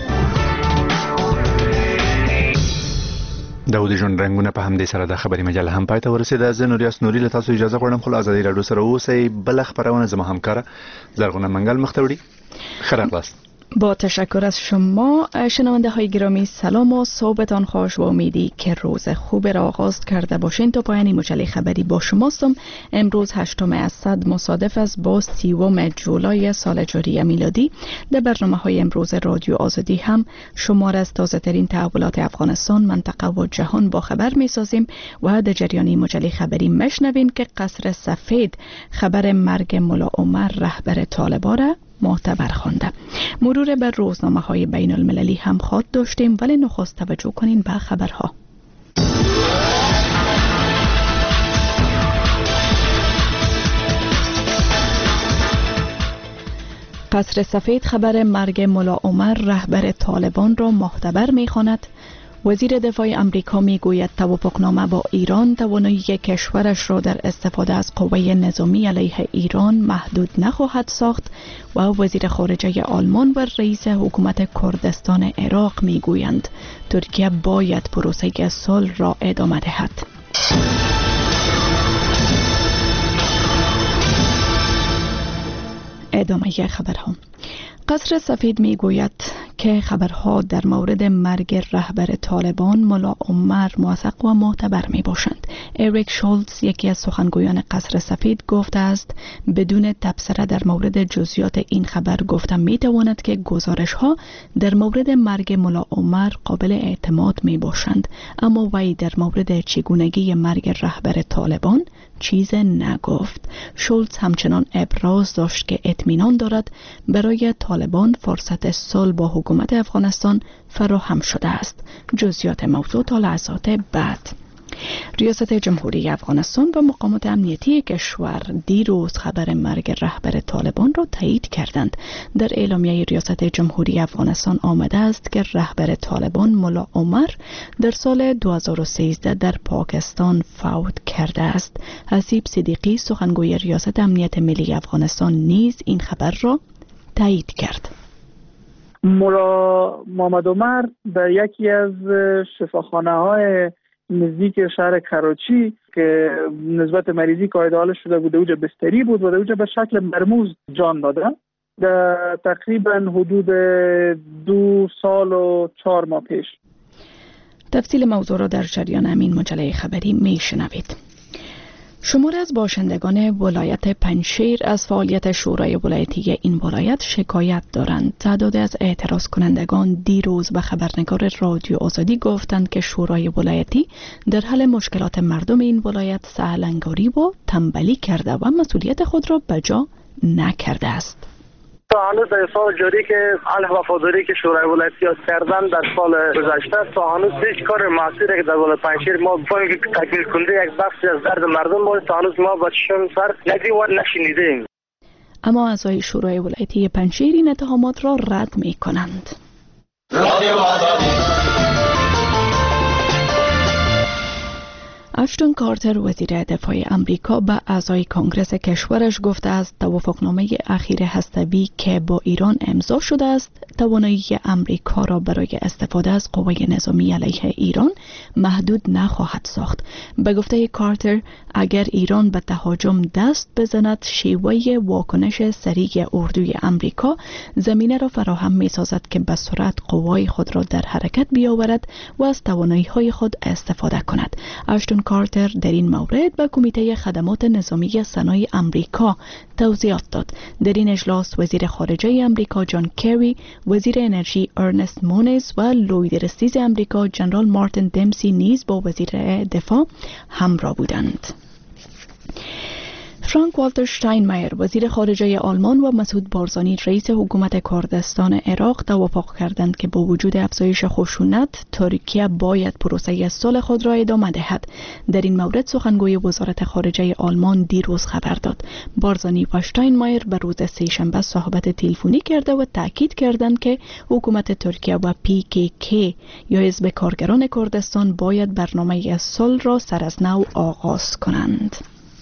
د ژوند رنګونه په همدې سره د خبري مجله هم پای ته ورسېده. زه نوریاس نوري له تاسو اجازه غواړم، خو آزادي رادیو سره اوسئ. بل خبرونه زما همکاره زرغونه منگل مختوری. خیرخواست. با تشکر از شما شنونده های گرامی، سلام و صحبتان خوش و امیدی که روز خوب را آغاز کرده باشین. تا پایان مجله خبری با شماستم. امروز 8 اسفند مصادف است با 30 جولای سال جاری میلادی. در برنامه های امروز رادیو آزادی هم شما را از تازه ترین تحولات افغانستان، منطقه و جهان با خبر می سازیم و در جریان مجله خبری مشنوین که قصر سفید خبر مرگ ملا عمر رهبر طالبان را معتبر خوانده. مرور بر روزنامه های بین المللی هم خواهد داشتیم، ولی نخست توجه کنین به خبرها. قصر سفید خبر مرگ ملا عمر رهبر طالبان را معتبر می‌خواند. وزیر دفاع امریکا میگوید توافقنامه با ایران توانایی کشورش را در استفاده از قوه نظامی علیه ایران محدود نخواهد ساخت و وزیر خارجه آلمان و رئیس حکومت کردستان عراق میگویند ترکیه باید پروسه صلح را ادامه دهد. ادامه خبرها. قصر سفید میگوید که خبرها در مورد مرگ رهبر طالبان ملا عمر موثق و معتبر می باشند. اریک شولتز یکی از سخنگویان قصر سفید گفته است بدون تبصره در مورد جزئیات این خبر گفتن می تواند که گزارش ها در مورد مرگ ملا عمر قابل اعتماد می باشند، اما وی در مورد چگونگی مرگ رهبر طالبان چیز نگفت. شولتز همچنان ابراز داشت که اطمینان دارد برای طالبان فرصت صلح با حکومت افغانستان فراهم شده است. جزئیات موضوع تا لحظات بعد. ریاست جمهوری افغانستان و مقامات امنیتی کشور دیروز خبر مرگ رهبر طالبان را تایید کردند. در اعلامیه ریاست جمهوری افغانستان آمده است که رهبر طالبان ملا عمر در سال 2013 در پاکستان فوت کرده است. حسیب صدیقی سخنگوی ریاست امنیت ملی افغانستان نیز این خبر را تایید کرد. ملا محمد عمر در یکی از شفاخانه‌های نزدیک شهر کراچی که نسبت مریضی قاعده حال شده بود، اوجا بستری بود و اوجا به شکل مرموز جان داده. در تقریبا حدود 2 سال و 4 ماه پیش. تفصیل موضوع را در جریان همین مجله خبری میشنوید. شمار از باشندگان ولایت پنجشیر از فعالیت شورای ولایتی این ولایت شکایت دارند. تعداد از اعتراض کنندگان دیروز به خبرنگار رادیو آزادی گفتند که شورای ولایتی در حل مشکلات مردم این ولایت سهلنگاری و تنبلی کرده و مسئولیت خود را به جا نکرده است. تا هنوز در سال جاری که علیه وفاداری که شورای ولایتی ها کردن در سال گذشته تا هنوز هیچ کار محصولی که در ولایت پنجشیر ما بکنیم که تکمیل کننده یک بخشی از درد مردم بود، تا هنوز ما با چشم سر ندیدیم و نشنیدیم. اما اعضای شورای ولایتی پنجشیر این اتهامات را رد می کنند. اشتون کارتر وزیر دفاع امریکا به اعضای کنگره کشورش گفته است توافقنامه اخیر هسته‌ای که با ایران امضا شده است توانایی امریکا را برای استفاده از قوه نظامی علیه ایران محدود نخواهد ساخت. به گفته کارتر اگر ایران به تهاجم دست بزند شیوه واکنش سریع اردوی امریکا زمینه را فراهم می سازد که به سرعت قوای خود را در حرکت بیاورد و از توانایی‌های خود استفاده کند. اشتون کارتر در این مورد به کمیته خدمات نظامی صنایع امریکا توضیحات داد. در این اجلاس وزیر خارجه امریکا جان کری، وزیر انرژی ارنست مونیز و لوید رستیز امریکا جنرال مارتین دمسی نیز با وزیر دفاع همراه بودند. فرانک والتر شتاینمایر وزیر خارجه آلمان و مسعود بارزانی رئیس حکومت کردستان عراق توافق کردند که با وجود افزایش خشونت ترکیه باید پروسه صلح خود را ادامه دهد. در این مورد سخنگوی وزارت خارجه آلمان دیروز خبر داد. بارزانی و شتاینمایر به روز سه‌شنبه صحبت تلفنی کرده و تاکید کردند که حکومت ترکیه و PKK یا حزب کارگران کردستان باید برنامه صلح را سر از نو آغاز کنند.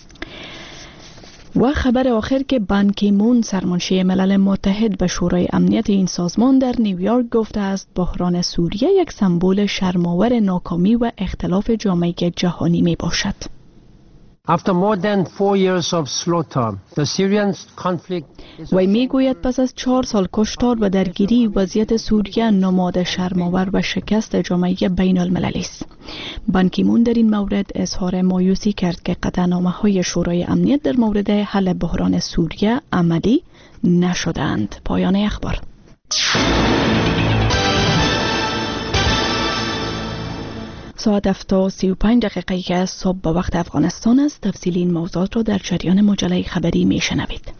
و خبر آخر که بان کی مون سرمنشی ملل متحد به شورای امنیت این سازمان در نیویورک گفته است بحران سوریه یک سمبل شرم‌آور ناکامی و اختلاف جامعه جهانی می باشد. After more than 4 years of slaughter, the Syrian conflict وی میگوید پس از 4 سال کشتار و درگیری وضعیت سوریه نماد شرم‌آور و شکست جامعه بین المللی است. بان کی مون در این مورد اظهار مایوسی کرد که قطعنامه‌های شورای امنیت در مورد حل بحران سوریه عملی نشدند. پایان اخبار. ساعت 7:35 که صبح به وقت افغانستان است. تفصیل این موضوعات را در جریان مجله خبری میشنوید.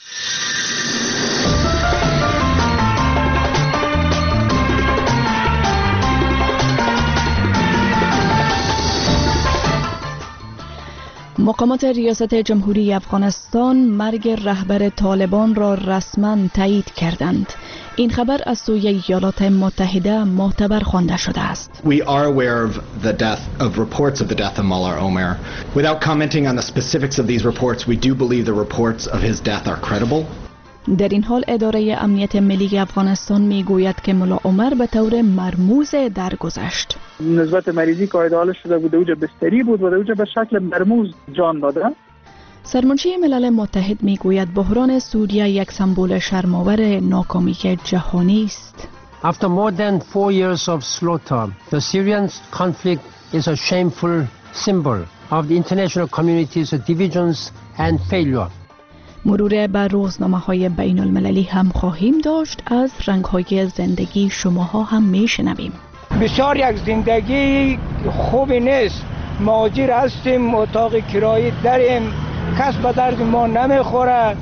مقامات ریاست جمهوری افغانستان مرگ رهبر طالبان را رسما تایید کردند. این خبر از سوی ایالات متحده معتبر خوانده شده است. We are aware of the death of reports of the death of Mullah Omar. Without commenting on the specifics of these reports, we do believe the reports of his death are credible. در این حال اداره امنیت ملی افغانستان میگوید که ملا عمر به طور مرموز درگذشت. نسبت مریضی که ایدال شده بود اوجه بستری بود و اوجه به شکل مرموز جان داده. سرمنشی ملل متحد میگوید بحران سوریه یک سمبل شرم‌آور ناکامی جهانی است. After more than 4 years of slaughter, the Syrian conflict is a shameful symbol of the international community's divisions and failure. مرور بر روزنامه‌های بین المللی هم خواهیم داشت. از رنگ‌های زندگی شماها هم میشنویم. بسیار یک زندگی خوبی نیست. مهاجر هستیم، اتاق کرایه داریم، کس به درد ما نمیخوره.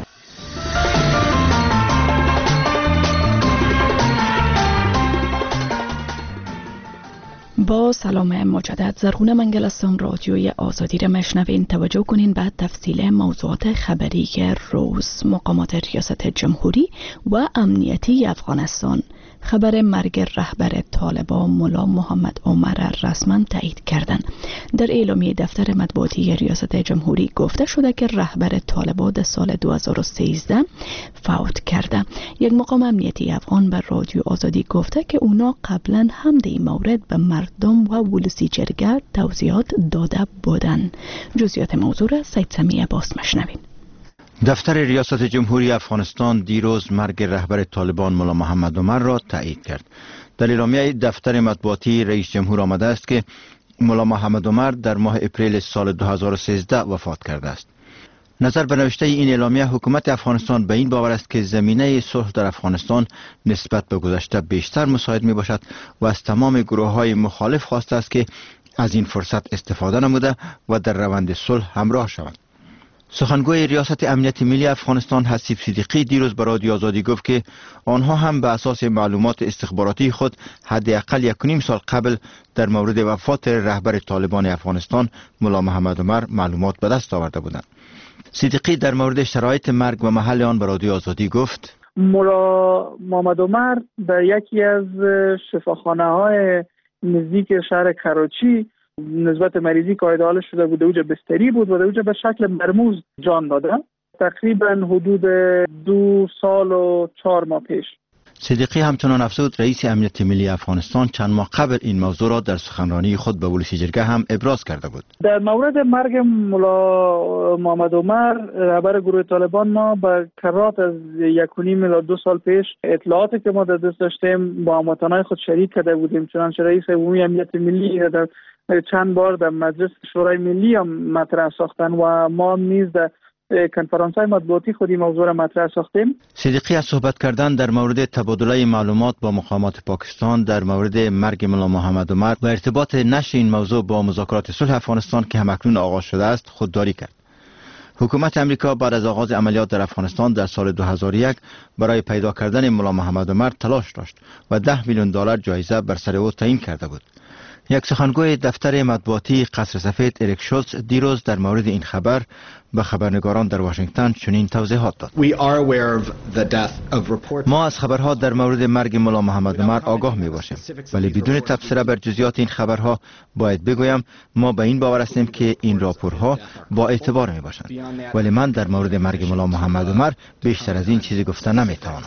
با سلام مجدد، زرغون منگل هستم. رادیوی آزادی را مشنوین. توجه کنین بعد تفصیل موضوعات خبری روز. مقامات ریاست جمهوری و امنیتی افغانستان خبر مرگ رهبر طالبان ملا محمد عمر را رسما تایید کردند. در اعلامیه دفتر مطبوعاتی ریاست جمهوری گفته شده که رهبر طالبان در سال 2013 فوت کرده. یک مقام امنیتی افغان به رادیو آزادی گفته که اونا قبلا هم در این مورد به مردم و ولسی جرگه توضیحات داده بودند. جزئیات موضوع را سید سمی عباس مشنوین. دفتر ریاست جمهوری افغانستان دیروز مرگ رهبر طالبان ملا محمد عمر را تایید کرد. در اعلامیه دفتر مطبوعاتی رئیس جمهور آمده است که ملا محمد عمر در ماه اپریل سال 2013 وفات کرده است. نظر به نوشته این اعلامیه حکومت افغانستان به این باور است که زمینه صلح در افغانستان نسبت به گذشته بیشتر مساعد می باشد و از تمام گروه‌های مخالف خواسته است که از این فرصت استفاده نموده و در روند صلح همراه شوند. سخنگوی ریاست امنیت ملی افغانستان حسیب صدیقی دیروز به رادیو آزادی گفت که آنها هم به اساس معلومات استخباراتی خود حداقل 1.5 سال قبل در مورد وفات رهبر طالبان افغانستان ملا محمد عمر معلومات به دست آورده بودند. صدیقی در مورد شرایط مرگ و محل آن به رادیو آزادی گفت: ملا محمد عمر در یکی از شفاخانه‌های نزدیک شهر کراچی نسبت مریضی که ایدال شده بود اوجه بستری بود و اوجه به شکل مرموز جان داده. تقریبا حدود 2 سال و 4 ماه پیش. صدیقی همچنان افزود رئیس امنیت ملی افغانستان چند ماه قبل این موضوع را در سخنرانی خود به ولسی جرگه هم ابراز کرده بود. در مورد مرگ ملا محمد عمر رهبر گروه طالبان ما به کرات از 1.5 الی 2 سال پیش اطلاعاتی که ما در دست داشتیم با هموطنان خود شریک کرده بودیم. چنانچه رئیس عمومی امنیت ملی در چند بار در مجلس شورای ملی هم مطرح ساختن و ما نیز در کنفرانس‌های مطبوعاتی خودی موضوع را مطرح ساختیم. صدیقی از صحبت کردن در مورد تبادله معلومات با مقامات پاکستان در مورد مرگ ملا محمد عمر و ارتباط نشر این موضوع با مذاکرات صلح افغانستان که همکنون آغاز شده است خودداری کرد. حکومت امریکا بعد از آغاز عملیات در افغانستان در سال 2001 برای پیدا کردن ملا محمد عمر تلاش داشت و $10 میلیون جایزه بر سر او تعیین کرده بود. یک سخنگوی دفتر مطبوعاتی قصر سفید اریک شولتز دیروز در مورد این خبر به خبرنگاران در واشنگتن چنین توضیحات داد. ما از خبرها در مورد مرگ ملا محمد عمر آگاه می باشیم، ولی بدون تبصره بر جزئیات این خبرها باید بگویم ما به این باور هستیم که این راپورها با اعتبار می باشند، ولی من در مورد مرگ ملا محمد عمر بیشتر از این چیزی گفته نمی توانم.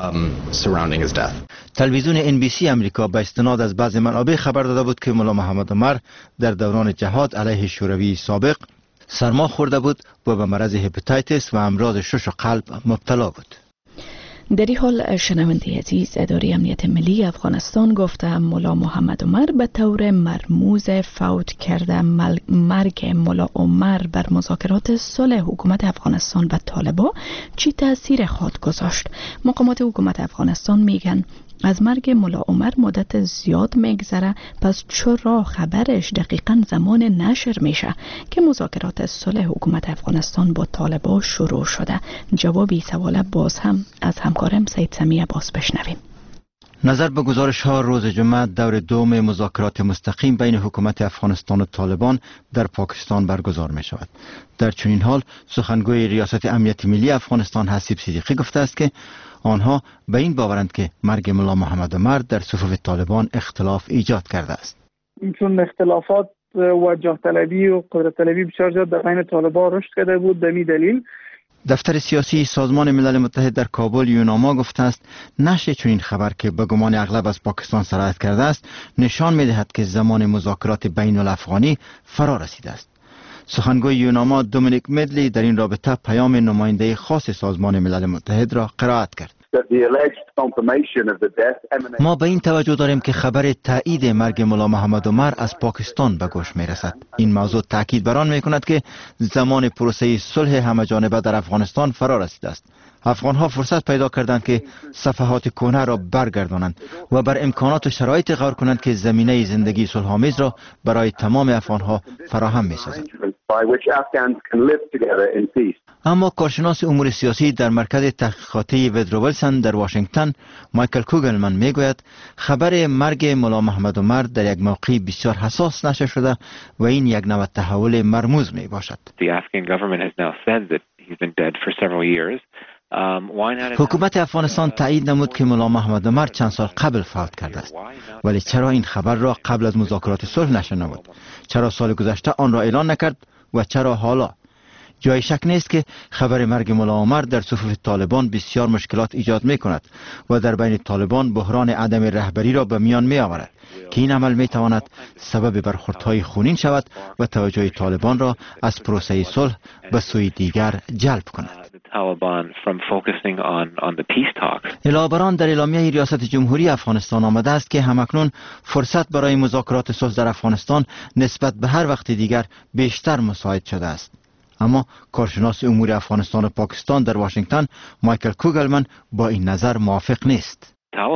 تلویزیون NBC امریکا به استناد از بعض منابع خبر داده بود که ملا محمد عمر در دوران جهاد علیه شوروی سابق سرما خورده بود و به مرض هپاتیتس و امراض شش و قلب مبتلا بود. در این حال شنونده عزیز، اداره امنیت ملی افغانستان گفته ملا محمد عمر به طور مرموز فوت کرده. مرگ ملا عمر بر مذاکرات صلح حکومت افغانستان و طالبان چی تاثیر خود گذاشت؟ مقامات حکومت افغانستان میگن از مرگ ملا عمر مدت زیاد میگذره، پس چرا خبرش دقیقاً زمان نشر میشه که مذاکرات صلح حکومت افغانستان با طالبان شروع شده؟ جوابی سوال باز هم از همکارم سید سمی عباس بشنویم. نظر به گزارش ها روز جمعه دور دوم مذاکرات مستقیم بین حکومت افغانستان و طالبان در پاکستان برگزار می شود. در چنین حال سخنگوی ریاست امنیت ملی افغانستان حسیب صدیقی گفته است که آنها به این باورند که مرگ ملا محمد عمر در صفوف طالبان اختلاف ایجاد کرده است. چون اختلافات و جاه طلبی و قدرت طلبی بسیار زیاد در بین طالبان رشد کرده بود، به این دلیل دفتر سیاسی سازمان ملل متحد در کابل یوناما گفته است نشر چنین خبر که به گمان اغلب از پاکستان سرایت کرده است نشان می‌دهد که زمان مذاکرات بین الافغانی فرا رسیده است. سخنگوی یوناما دومینیک مدلی در این رابطه پیام نماینده خاص سازمان ملل متحد را قرائت کرد. ما به این توجه داریم که خبر تایید مرگ ملا محمد عمر از پاکستان به گوش می رسد. این موضوع تاکید بر آن می کند که زمان پروسه صلح همه‌جانبه در افغانستان فرا رسیده است. افغانها فرصت پیدا کردند که صفحات کهنه را برگردانند و بر امکانات و شرایط غور کنند که زمینه زندگی صلح‌آمیز را برای تمام افغانها فراهم می‌سازد. اما کارشناس امور سیاسی در مرکز تحقیقاتی وودرو ویلسون در واشنگتن مایکل کوگلمن میگوید خبر مرگ ملا محمد عمر در یک موقع بسیار حساس نشر شده و این یک نوع تحول مرموز می باشد. حکومت افغانستان تایید نمود که ملا محمد عمر چند سال قبل فوت کرده است، ولی چرا این خبر را قبل از مذاکرات صلح نشر نمود؟ چرا سال گذشته آن را اعلان نکرد و چرا حالا؟ جای شک نیست که خبر مرگ ملا عمر در صفوف طالبان بسیار مشکلات ایجاد می کند و در بین طالبان بحران عدم رهبری را به میان می آورد که این عمل می تواند سبب برخوردهای خونین شود و توجه طالبان را از پروسه صلح به سوی دیگر جلب کند. علاوه بر آن در اعلامیه ریاست جمهوری افغانستان آمده است که همکنون فرصت برای مذاکرات صلح در افغانستان نسبت به هر وقت دیگر بیشتر مساعد شده است. اما کارشناس امور افغانستان و پاکستان در واشنگتن مایکل کوگلمن با این نظر موافق نیست.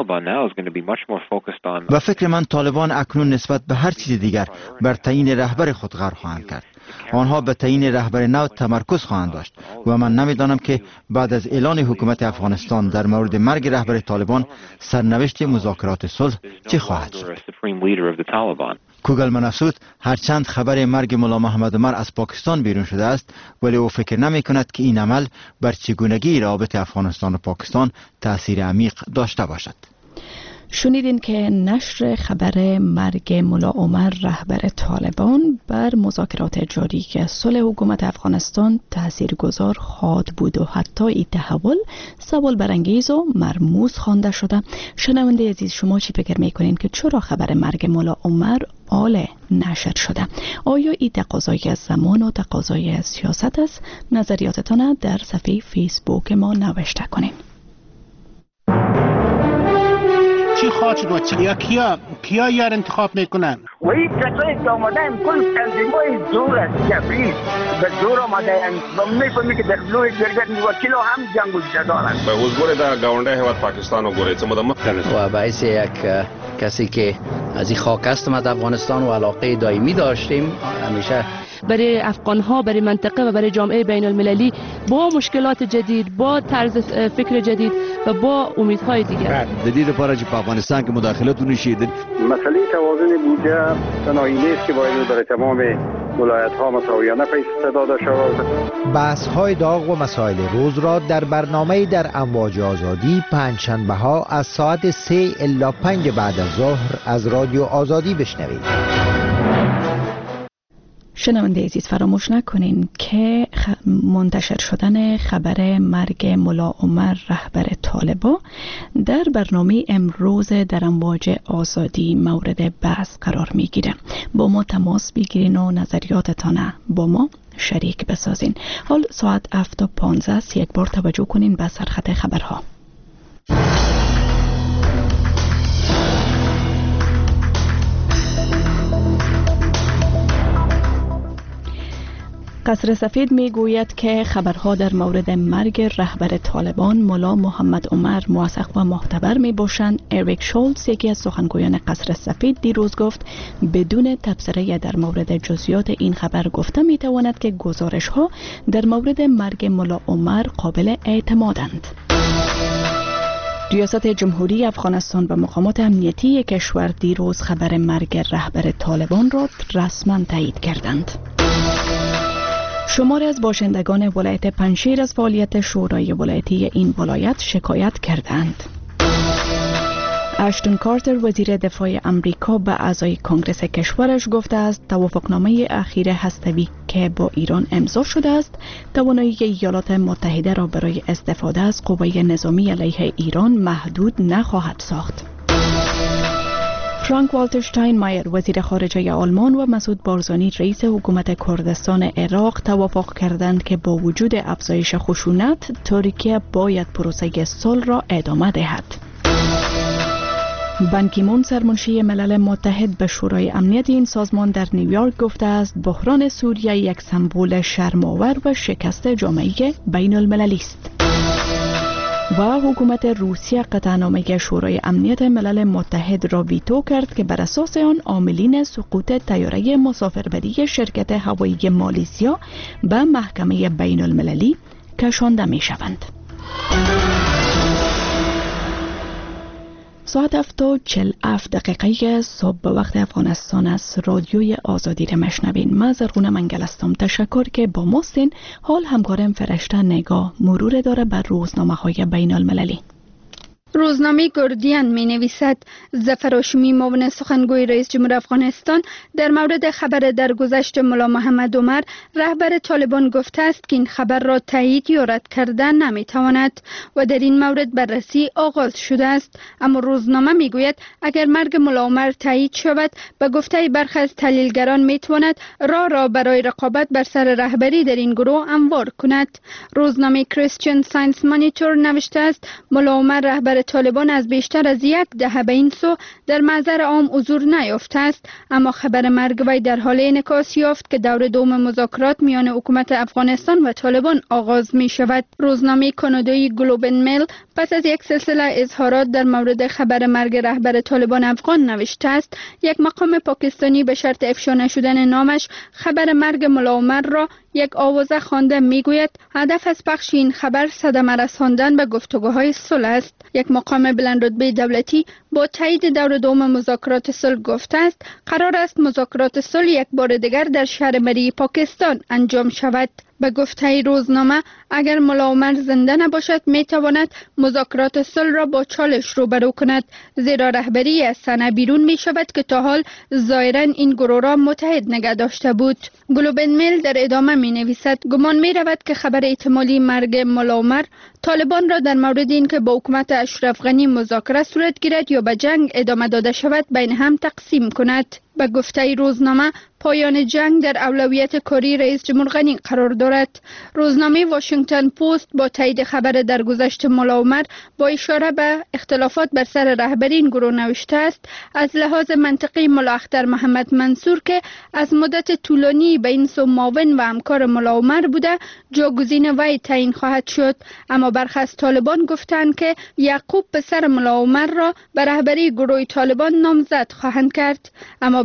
و فکر من طالبان اکنون نسبت به هر چیز دیگر بر تعیین رهبر خود غور خواهند کرد. آنها به تعیین رهبر نو تمرکز خواهند داشت و من نمیدانم که بعد از اعلان حکومت افغانستان در مورد مرگ رهبر طالبان سرنوشت مذاکرات صلح چه خواهد شد. کوگلمن افزود هرچند خبر مرگ ملا محمد عمر از پاکستان بیرون شده است، ولی او فکر نمی کند که این عمل بر چگونگی روابط افغانستان و پاکستان تأثیر عمیق داشته باشد. شنیدین که نشر خبر مرگ ملا عمر رهبر طالبان بر مذاکرات جاری که صلح حکومت افغانستان تاثیرگذار خواهد بود و حتی این تحول سوال برانگیز و مرموز خوانده شده. شنونده عزیز، شما چی فکر میکنین که چرا خبر مرگ ملا عمر آل نشر شده؟ آیا این تقاضای از زمان و تقاضای از سیاست است؟ نظریاتتان در صفحه فیسبوک ما نوشته کنین. چی خواهد شد و کیا یار انتخاب میکنن؟ و این کسایی که آمدن کل تنظیمای زور است، جبری به زور آمدن و میفهمی که در لوی جرگت وکیل هم جنگ و جدارن. به حضور در گاونده هیواد پاکستان و گوره و باعث یک کسی که از این خاک هستم از افغانستان و علاقه دائمی داشتیم، همیشه برای افغان‌ها، برای منطقه و برای جامعه بین المللی با مشکلات جدید، با طرز فکر جدید و با امیدهای دیگر. جدید لپاره چې په افغانستان کې مداخلت ونشي. مسئله توازن بودجه صنایعی نیست که باید برای تمام ولایت‌ها مساویانه پیش داده شود. بحث‌های داغ و مسائل روز را در برنامه در امواج آزادی پنجشنبه‌ها از ساعت 3 الی 5 بعد از ظهر از رادیو آزادی بشنوید. شنونده عزیز فراموش نکنین که منتشر شدن خبر مرگ ملا عمر رهبر طالبان در برنامه امروز در امواج آزادی مورد بحث قرار میگیره. با ما تماس بگیرین و نظریاتتان با ما شریک بسازین. حال ساعت 7:15 است. یک بار توجه کنین به سرخط خبرها. قصر سفید می گوید که خبرها در مورد مرگ رهبر طالبان ملا محمد عمر موثق و معتبر می باشند. اریک شولتز، یکی از سخنگویان قصر سفید، دیروز گفت بدون تبصره در مورد جزئیات این خبر گفته می تواند که گزارش ها در مورد مرگ ملا عمر قابل اعتمادند. ریاست جمهوری افغانستان و مقامات امنیتی کشور دیروز خبر مرگ رهبر طالبان را رسما تایید کردند. شماری از باشندگان ولایت پنجشیر از فعالیت شورای ولایتی این ولایت شکایت کردند. اشتون کارتر، وزیر دفاع امریکا، به اعضای کنگرس کشورش گفته است توافقنامه اخیر هسته‌ای که با ایران امضا شده است توانایی ایالات متحده را برای استفاده از قوه نظامی علیه ایران محدود نخواهد ساخت. فرانک والتر شتاینمایر، وزیر خارجه آلمان، و مسعود بارزانی، رئیس حکومت کردستان عراق توافق کردند که با وجود افزایش خشونت ترکیه باید پروسه صلح را ادامه دهد. بان کی مون، سرمنشی ملل متحد، به شورای امنیت این سازمان در نیویورک گفته است بحران سوریه یک سمبل شرم‌آور و شکست جامعه بین المللی است. و حکومت روسیه قطعنامه شورای امنیت ملل متحد را ویتو کرد که بر اساس آن عاملین سقوط طیاره مسافربری شرکت هوایی مالیزیا به محکمه بین المللی کشانده می شوند. ساعت 7:47 صبح به وقت افغانستان است. رادیوی آزادی را مشنوین. من زرغونه منگل هستم. تشکر که با ماستین. حال همکارم فرشته نگاه مرور داره بر روزنامه‌های بین المللی. روزنامه گاردین می نویسد ظفر هاشمی، معاون سخنگوی رئیس جمهور افغانستان، در مورد خبر درگذشت ملا محمد عمر رهبر طالبان گفته است که این خبر را تایید یا رد کردن نمی تواند و در این مورد بررسی آغاز شده است. اما روزنامه می گوید اگر مرگ ملا عمر تایید شود به گفته برخی از تحلیلگران می تواند راه برای رقابت بر سر رهبری در این گروه هموار کند. روزنامه کریستین ساینس مانیتور نوشته است ملا عمر رهبر طالبان از بیشتر از یک دهه به این سو در محضر عام حضور نیافته است، اما خبر مرگ وی در حال انعکاس یافت که دور دوم مذاکرات میان حکومت افغانستان و طالبان آغاز می شود. روزنامه کانادایی گلوب اند میل پس از یک سلسله اظهارات در مورد خبر مرگ رهبر طالبان افغان نوشته است یک مقام پاکستانی به شرط افشا نشدن نامش خبر مرگ ملا عمر را یک آوازه خوانده میگوید هدف از پخش این خبر صدمه رساندن به گفتگوهای صلح است. یک مقام بلند رتبه دولتی با تایید دور دوم مذاکرات صلح گفته است قرار است مذاکرات صلح یک بار دیگر در شهر مری پاکستان انجام شود. به گفته روزنامه اگر ملا عمر زنده نباشد می تواند مذاکرات صلح را با چالش روبرو کند، زیرا رهبری از صحنه بیرون می شود که تا حال ظاهرا این گروه را متحد نگه داشته بود. گلوب اند میل در ادامه می نویسد گمان می رود که خبر احتمالی مرگ ملا عمر طالبان را در مورد اینکه با حکومت اشرف غنی مذاکره صورت گیرد یا به جنگ ادامه داده شود بین هم تقسیم کند. به گفته روزنامه پایان جنگ در اولویت کاری رئیس جمهور غنی قرار دارد. روزنامه واشنگتن پست با تایید خبر درگذشت ملا عمر با اشاره به اختلافات بر سر رهبری این گروه نوشته است از لحاظ منطقی ملا اختر محمد منصور که از مدت طولانی به این سو معاون و همکار ملا عمر بوده جاگزین وی تعیین خواهد شد، اما برخی از طالبان گفتند که یعقوب پسر ملا عمر را به رهبری گروه طالبان نامزد خواهند کرد. اما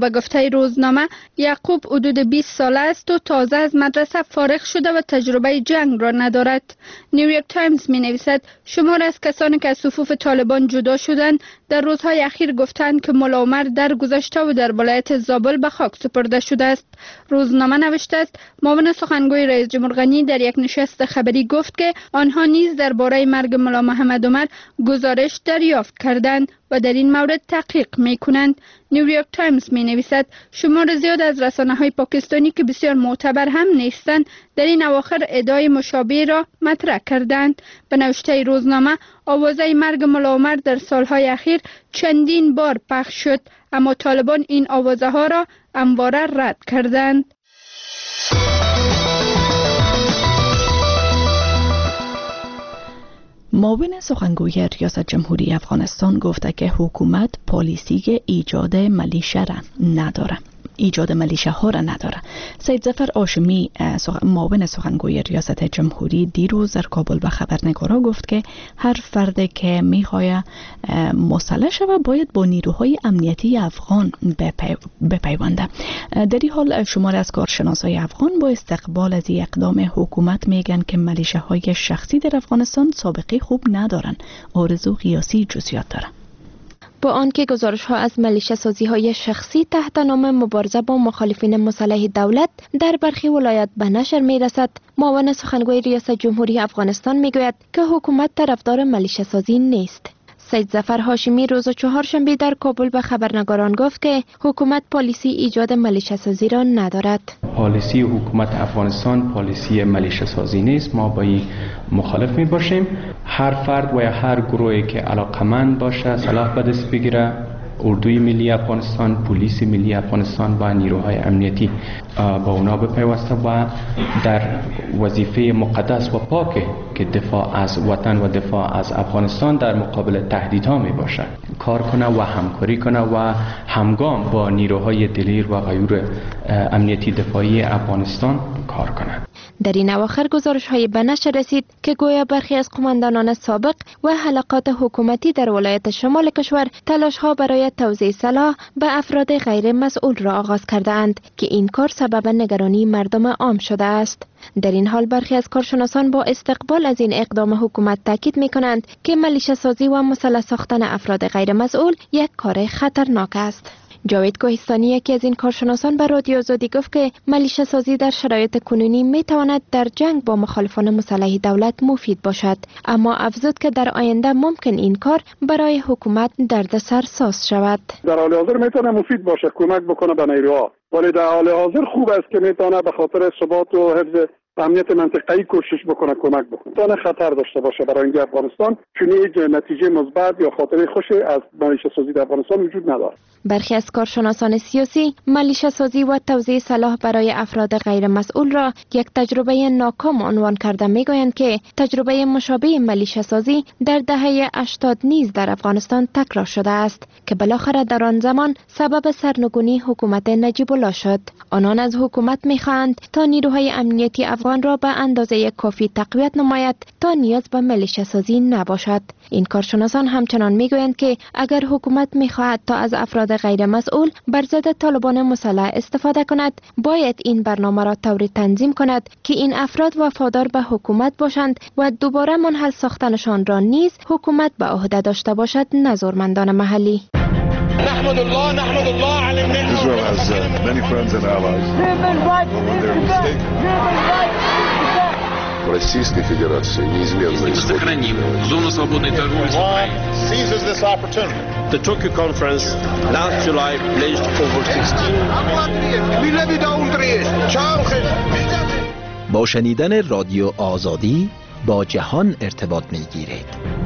به گفته روزنامه یعقوب حدود 20 ساله است و تازه از مدرسه فارغ شده و تجربه جنگ را ندارد. نیویورک تایمز می نویسد شمار از کسانی که از صفوف طالبان جدا شدند در روزهای اخیر گفتند که ملا عمر در گذشته و در ولایت زابل به خاک سپرده شده است. روزنامه نوشته است معاون سخنگوی رئیس جمهور غنی در یک نشست خبری گفت که آنها نیز درباره مرگ ملا محمد عمر گزارش دریافت کردند و در این مورد تحقیق می‌کنند. نیویورک تایمز می‌نویسد شمار زیاد از رسانه‌های پاکستانی که بسیار معتبر هم نیستند در این اواخر ادعای مشابه را مطرح کردند. به نوشته روزنامه آوازه مرگ ملا عمر در سالهای اخیر چندین بار پخش شد، اما طالبان این آوازه‌ها را همواره رد کردند. معاون سخنگوی ریاست جمهوری افغانستان گفته که حکومت پالیسی ایجاد ملیشه ها را نداره. سید ظفر هاشمی معاون سخنگوی ریاست جمهوری دیروز در کابل به خبرنگارا گفت که هر فرد که میخواد مسلح شود باید با نیروهای امنیتی افغان بپیونده. در این حال شمار از کارشناسای افغان با استقبال از این اقدام حکومت میگن که ملیشه های شخصی در افغانستان سابقه خوب ندارن، آرزو قیاسی جزئیات داره. با آنکه گزارش‌ها از ملیشه سازی‌های شخصی تحت نام مبارزه با مخالفین مسلح دولت در برخی ولایات به نشر می‌رسد، معاون سخنگوی ریاست جمهوری افغانستان می‌گوید که حکومت طرفدار ملیشه سازی نیست. سید ظفر هاشمی روز چهارشنبه در کابل به خبرنگاران گفت که حکومت پالیسی ایجاد ملیشه سازی را ندارد. پالیسی حکومت افغانستان پالیسی ملیشه سازی نیست. ما با این مخالف می باشیم. هر فرد و یا هر گروهی که علاقمند باشه سلاح به دست بگیره، اردوی ملی افغانستان، پلیس ملی افغانستان و نیروهای امنیتی با اونا بپیوسته و در وظیفه مقدس و پاک که دفاع از وطن و دفاع از افغانستان در مقابل تهدیدها می باشه کار کنه و همکاری کنه و همگام با نیروهای دلیر و غیور امنیتی دفاعی افغانستان کار کنه. در این اواخر گزارش‌های به نشر رسید که گویا برخی از قماندانان سابق و حلقات حکومتی در ولایت شمال کشور تلاش‌ها برای توزیع سلاح به افراد غیر مسئول را آغاز کرده‌اند که این کار سبب نگرانی مردم عام شده است. در این حال برخی از کارشناسان با استقبال از این اقدام حکومت تاکید می‌کنند که ملیشه سازی و مسلح ساختن افراد غیر مسئول یک کار خطرناک است. جاوید کوهستانی یکی از این کارشناسان به رادیو آزادی گفت که ملیشه سازی در شرایط کنونی می تواند در جنگ با مخالفان مسلح دولت مفید باشد، اما افزود که در آینده ممکن این کار برای حکومت دردسر ساز شود. در حال حاضر می تواند مفید باشه، کمک بکنه به نیروها، ولی در حال حاضر خوب است که می تواند به خاطر ثبات و حفظ امنیت منطقه‌ای کوشش بکنه کمک بکنه. تونه خطر داشته باشه برای اینکه افغانستان چون هیچ نتیجه مثبت یا خاطره خوشی از ملیشه سازی در افغانستان وجود نداره. برخی از کارشناسان سیاسی ملیشه سازی و توزیع سلاح برای افراد غیر مسئول را یک تجربه ناکام عنوان کرده میگویند که تجربه مشابه ملیشه سازی در دهه 80 نیز در افغانستان تکرار شده است که بالاخره در آن زمان سبب سرنگونی حکومت نجیب الله شد. آنان از حکومت میخواهند تا نیروهای امنیتی افغان را به اندازه کافی تقویت نماید تا نیاز به ملیشه سازی نباشد. این کارشناسان همچنان میگویند که اگر حکومت میخواهد تا از افراد غیر مسئول بر ضد طالبان مسلح استفاده کند، باید این برنامه را طوری تنظیم کند که این افراد وفادار به حکومت باشند و دوباره منحل ساختنشان را نیز حکومت به عهده داشته باشد، نه زورمندان محلی. نحمد الله على Israel has many friends and allies. Российской Федерации неизменно сохраним зону свободной торговли с Украиной. seizes this opportunity. The Tokyo conference last July pledged over 16 با شنیدن رادیو آزادی با جهان ارتباط می‌گیرید.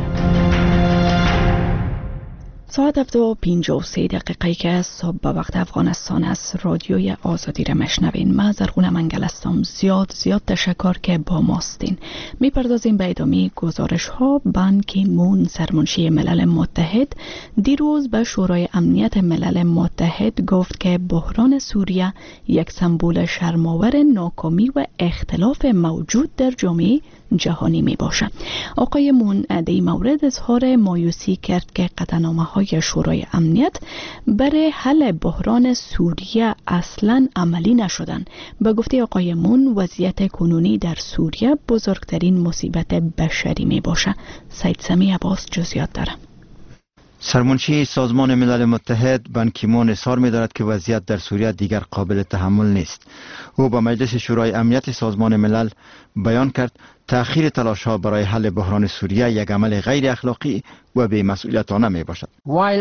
ساعت 7:53 که صبح به وقت افغانستان است. رادیوی آزادی را مشنوین. من زرغون منگل هستم. زیاد تشکر که با ماستین. میپردازیم به ادامه گزارش ها. بان کی مون سرمنشی ملل متحد دیروز به شورای امنیت ملل متحد گفت که بحران سوریه یک سمبل شرم‌آور ناکامی و اختلاف موجود در جامعه جهانی می باشد. آقای مون در این مورد اظهار مایوسی کرد که قطعنامه‌های شورای امنیت برای حل بحران سوریه اصلاً عملی نشدند. به گفته آقای مون وضعیت کنونی در سوریه بزرگترین مصیبت بشری می باشد. سید سمی عباس جزئیات دارد. سرمنشی سازمان ملل متحد بان کی مون اظهار می‌دارد که وضعیت در سوریه دیگر قابل تحمل نیست. او با مجلس شورای امنیت سازمان ملل بیان کرد تأخیر تلاش‌ها برای حل بحران سوریه یک عمل غیر اخلاقی و بی‌مسئولیتانه میباشد.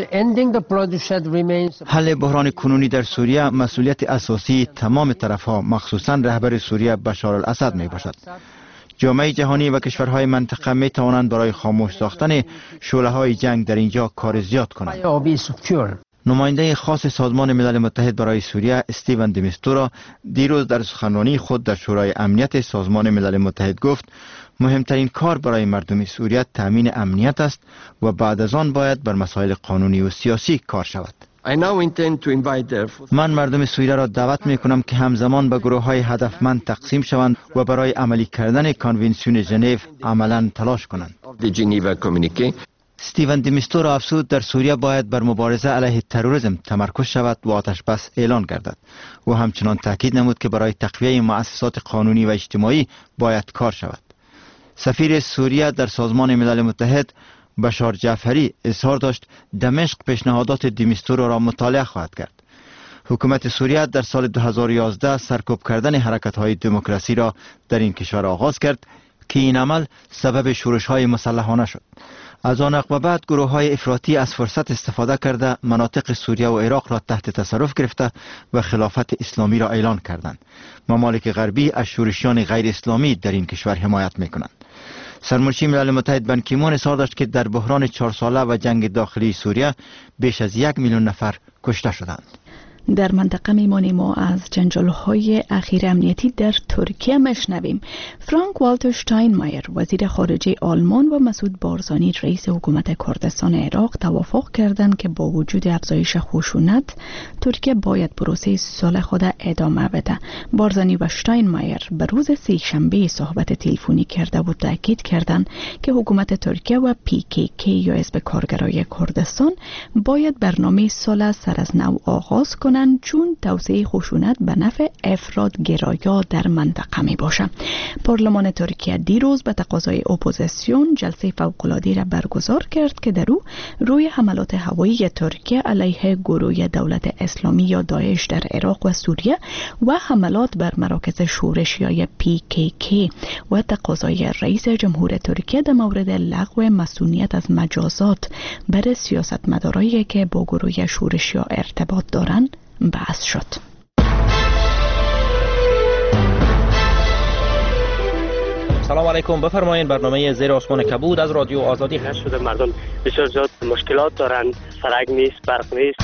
حل بحران کنونی در سوریه مسئولیت اساسی تمام طرف‌ها مخصوصاً رهبر سوریه بشار الاسد میباشد. جامعه جهانی و کشورهای منطقه می توانند برای خاموش ساختن شعله‌های جنگ در اینجا کار زیاد کنند. نماینده خاص سازمان ملل متحد برای سوریه استیون دی میستورا دیروز در سخنرانی خود در شورای امنیت سازمان ملل متحد گفت مهمترین کار برای مردم سوریه تامین امنیت است و بعد از آن باید بر مسائل قانونی و سیاسی کار شود. من مردم سوریه را دعوت می کنم که همزمان به گروه های هدفمند تقسیم شوند و برای عملی کردن کنونسیون ژنو عملاً تلاش کنند. استیون دی میستورا افزود در سوریه باید بر مبارزه علیه تروریسم تمرکز شود و آتش بس اعلان گردد. و همچنان تاکید نمود که برای تقویه مؤسسات قانونی و اجتماعی باید کار شود. سفیر سوریه در سازمان ملل متحد بشار جعفری اظهار داشت دمشق پیشنهادات دی میستورا را مطالعه خواهد کرد. حکومت سوریه در سال 2011 سرکوب کردن حرکت‌های دموکراسی را در این کشور آغاز کرد که این عمل سبب شورش‌های مسلحانه شد. از آن وقت بعد گروه‌های افراطی از فرصت استفاده کرده مناطق سوریه و عراق را تحت تصرف گرفته و خلافت اسلامی را اعلان کردند. ممالک غربی از شورشیان غیر اسلامی در این کشور حمایت می‌کنند. سرمنشی ملل متحد بان کی مون اظهار داشت که در بحران 4 ساله و جنگ داخلی سوریه بیش از 1 میلیون نفر کشته شدند. در منطقه میمانیم و از جنجال‌های اخیر امنیتی در ترکیه مشنویم. فرانک والتر شتاینمایر وزیر خارجه آلمان و مسعود بارزانی رئیس حکومت کردستان عراق توافق کردند که با وجود افزایش خشونت ترکیه باید پروسه صلح خود ادامه بده. بارزانی و شتاینمایر به روز سه‌شنبه صحبت تلفنی کرده و تاکید کردند که حکومت ترکیه و PKK یا حزب کارگرای کردستان باید برنامه صلح سر از نو آغاز کنند چون توسعه خشونت به نفع افراد گرایا در منطقه می باشد. پارلمان ترکیه دیروز به تقاضای اپوزیسیون جلسه فوق‌العاده را برگزار کرد که در او روی حملات هوایی ترکیه علیه گروه دولت اسلامی یا داعش در عراق و سوریه و حملات بر مراکز شورشیای PKK و تقاضای رئیس جمهور ترکیه در مورد لغو مسئولیت از مجازات بر سیاستمدارایی که با گروه شورشیا ارتباط دارند بحث شد. سلام علیکم، بفرمایید. برنامه زیر آسمان کبود از رادیو آزادی هست. شده مردم بسیار زیاد مشکلات دارند، سرک نیست، برق نیست.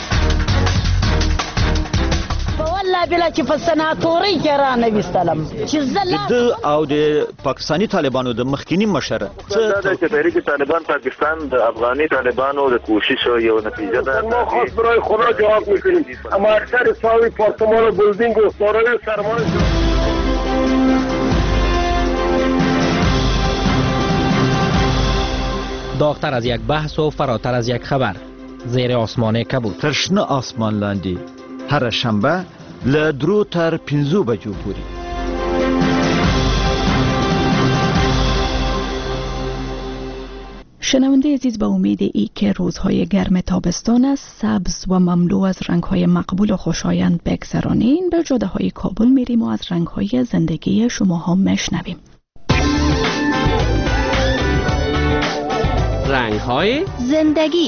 والله بلا چې په سناتوري کې را نه وستلم چې د او د پاکستانی طالبانو د مخکینی مشره چې تحریک طالبان پاکستان د افغاني طالبانو د کوشش یو نتیجه ده. ما خاص برای خدا جواب میکنیم، اما اکثر ساوی پارتمان و بلدینگ و سارای سرمایه داغتر از یک بحث و فراتر از یک خبر. زیر آسمان کبود. ترشنه آسمان لاندی هر شنبه له 2 تر 5 بجو پورې. شنونده عزیز، به امید ای که روزهای گرم تابستان است سبز و مملو از رنگهای مقبول و خوشایند بگذرانیم. به جاده های کابل میریم و از رنگهای زندگی شما ها مشنویم. رنگهای زندگی.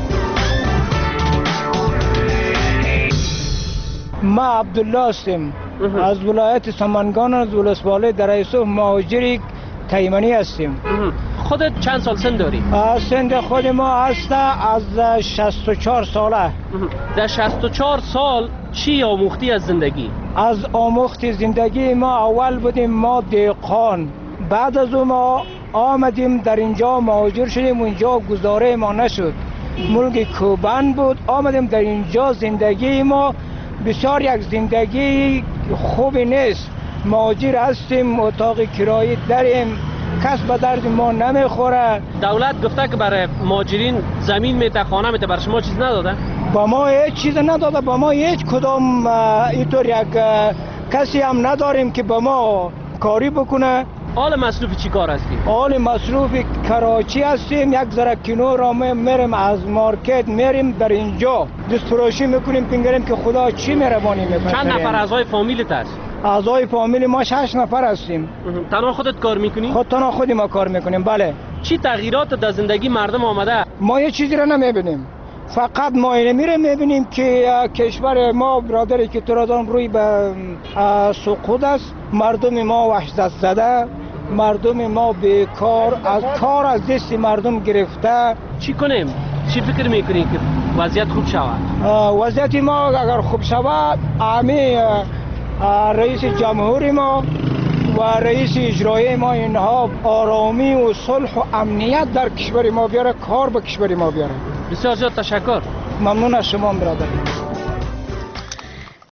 ما عبدالله هستم از ولایت سمنگان، از ولسوالی در یوسف، مهاجر تیمنی هستیم. خودت چند سال سن داری؟ سن خود ما هست از 64 ساله. در 64 سال چی آموختی از زندگی؟ از آموخت زندگی ما اول بودیم ما دهقان، بعد از اون ما آمدیم در اینجا مهاجر شدیم، اونجا گزاره ما نشد، ملک کوبن بود، آمدیم در اینجا. زندگی ما بسیار یک زندگی خوبی نیست، مهاجر هستیم، اتاق کرایی داریم، کس به درد ما نمیخوره. دولت گفته که برای مهاجرین زمین میده، خانه میده، برای شما چیز نداده؟ با ما هیچ چیز نداده، با ما هیچ کدام اینطور یک کسی هم نداریم که با ما کاری بکنه. حال مصروف چی کار هستی؟ حال مصروف کراچی هستیم، یک ذره کنور را میریم از مارکت میریم در اینجا دست فروشی میکنیم، ببینیم که خدا چی مهربانی میکنه. چند نفر اعضای فامیلت هست؟ اعضای فامیل ما 6 نفر هستیم. تنها خودت کار میکنی؟ تنها خودی ما کار میکنیم. بله. چی تغییرات در زندگی مردم آمده؟ ما یه چیزی را نمیبینیم، فقط ما اینه میریم میبینیم که کشور ما برادری که تو را دارم روی به سقوط است، مردم ما وحشت زده، مردم ما بیکار، از کار از دست مردم گرفته. چی کنیم؟ چی فکر میکنیم که وضعیت خوب شود؟ وضعیت ما اگر خوب شود، همه رئیس جمهوری ما و رئیس اجرایی ما اینها آرامی و صلح و امنیت در کشور ما بیاره، کار به کشور ما بیاره. بسیار زیاد تشکر. ممنون از شما برادر.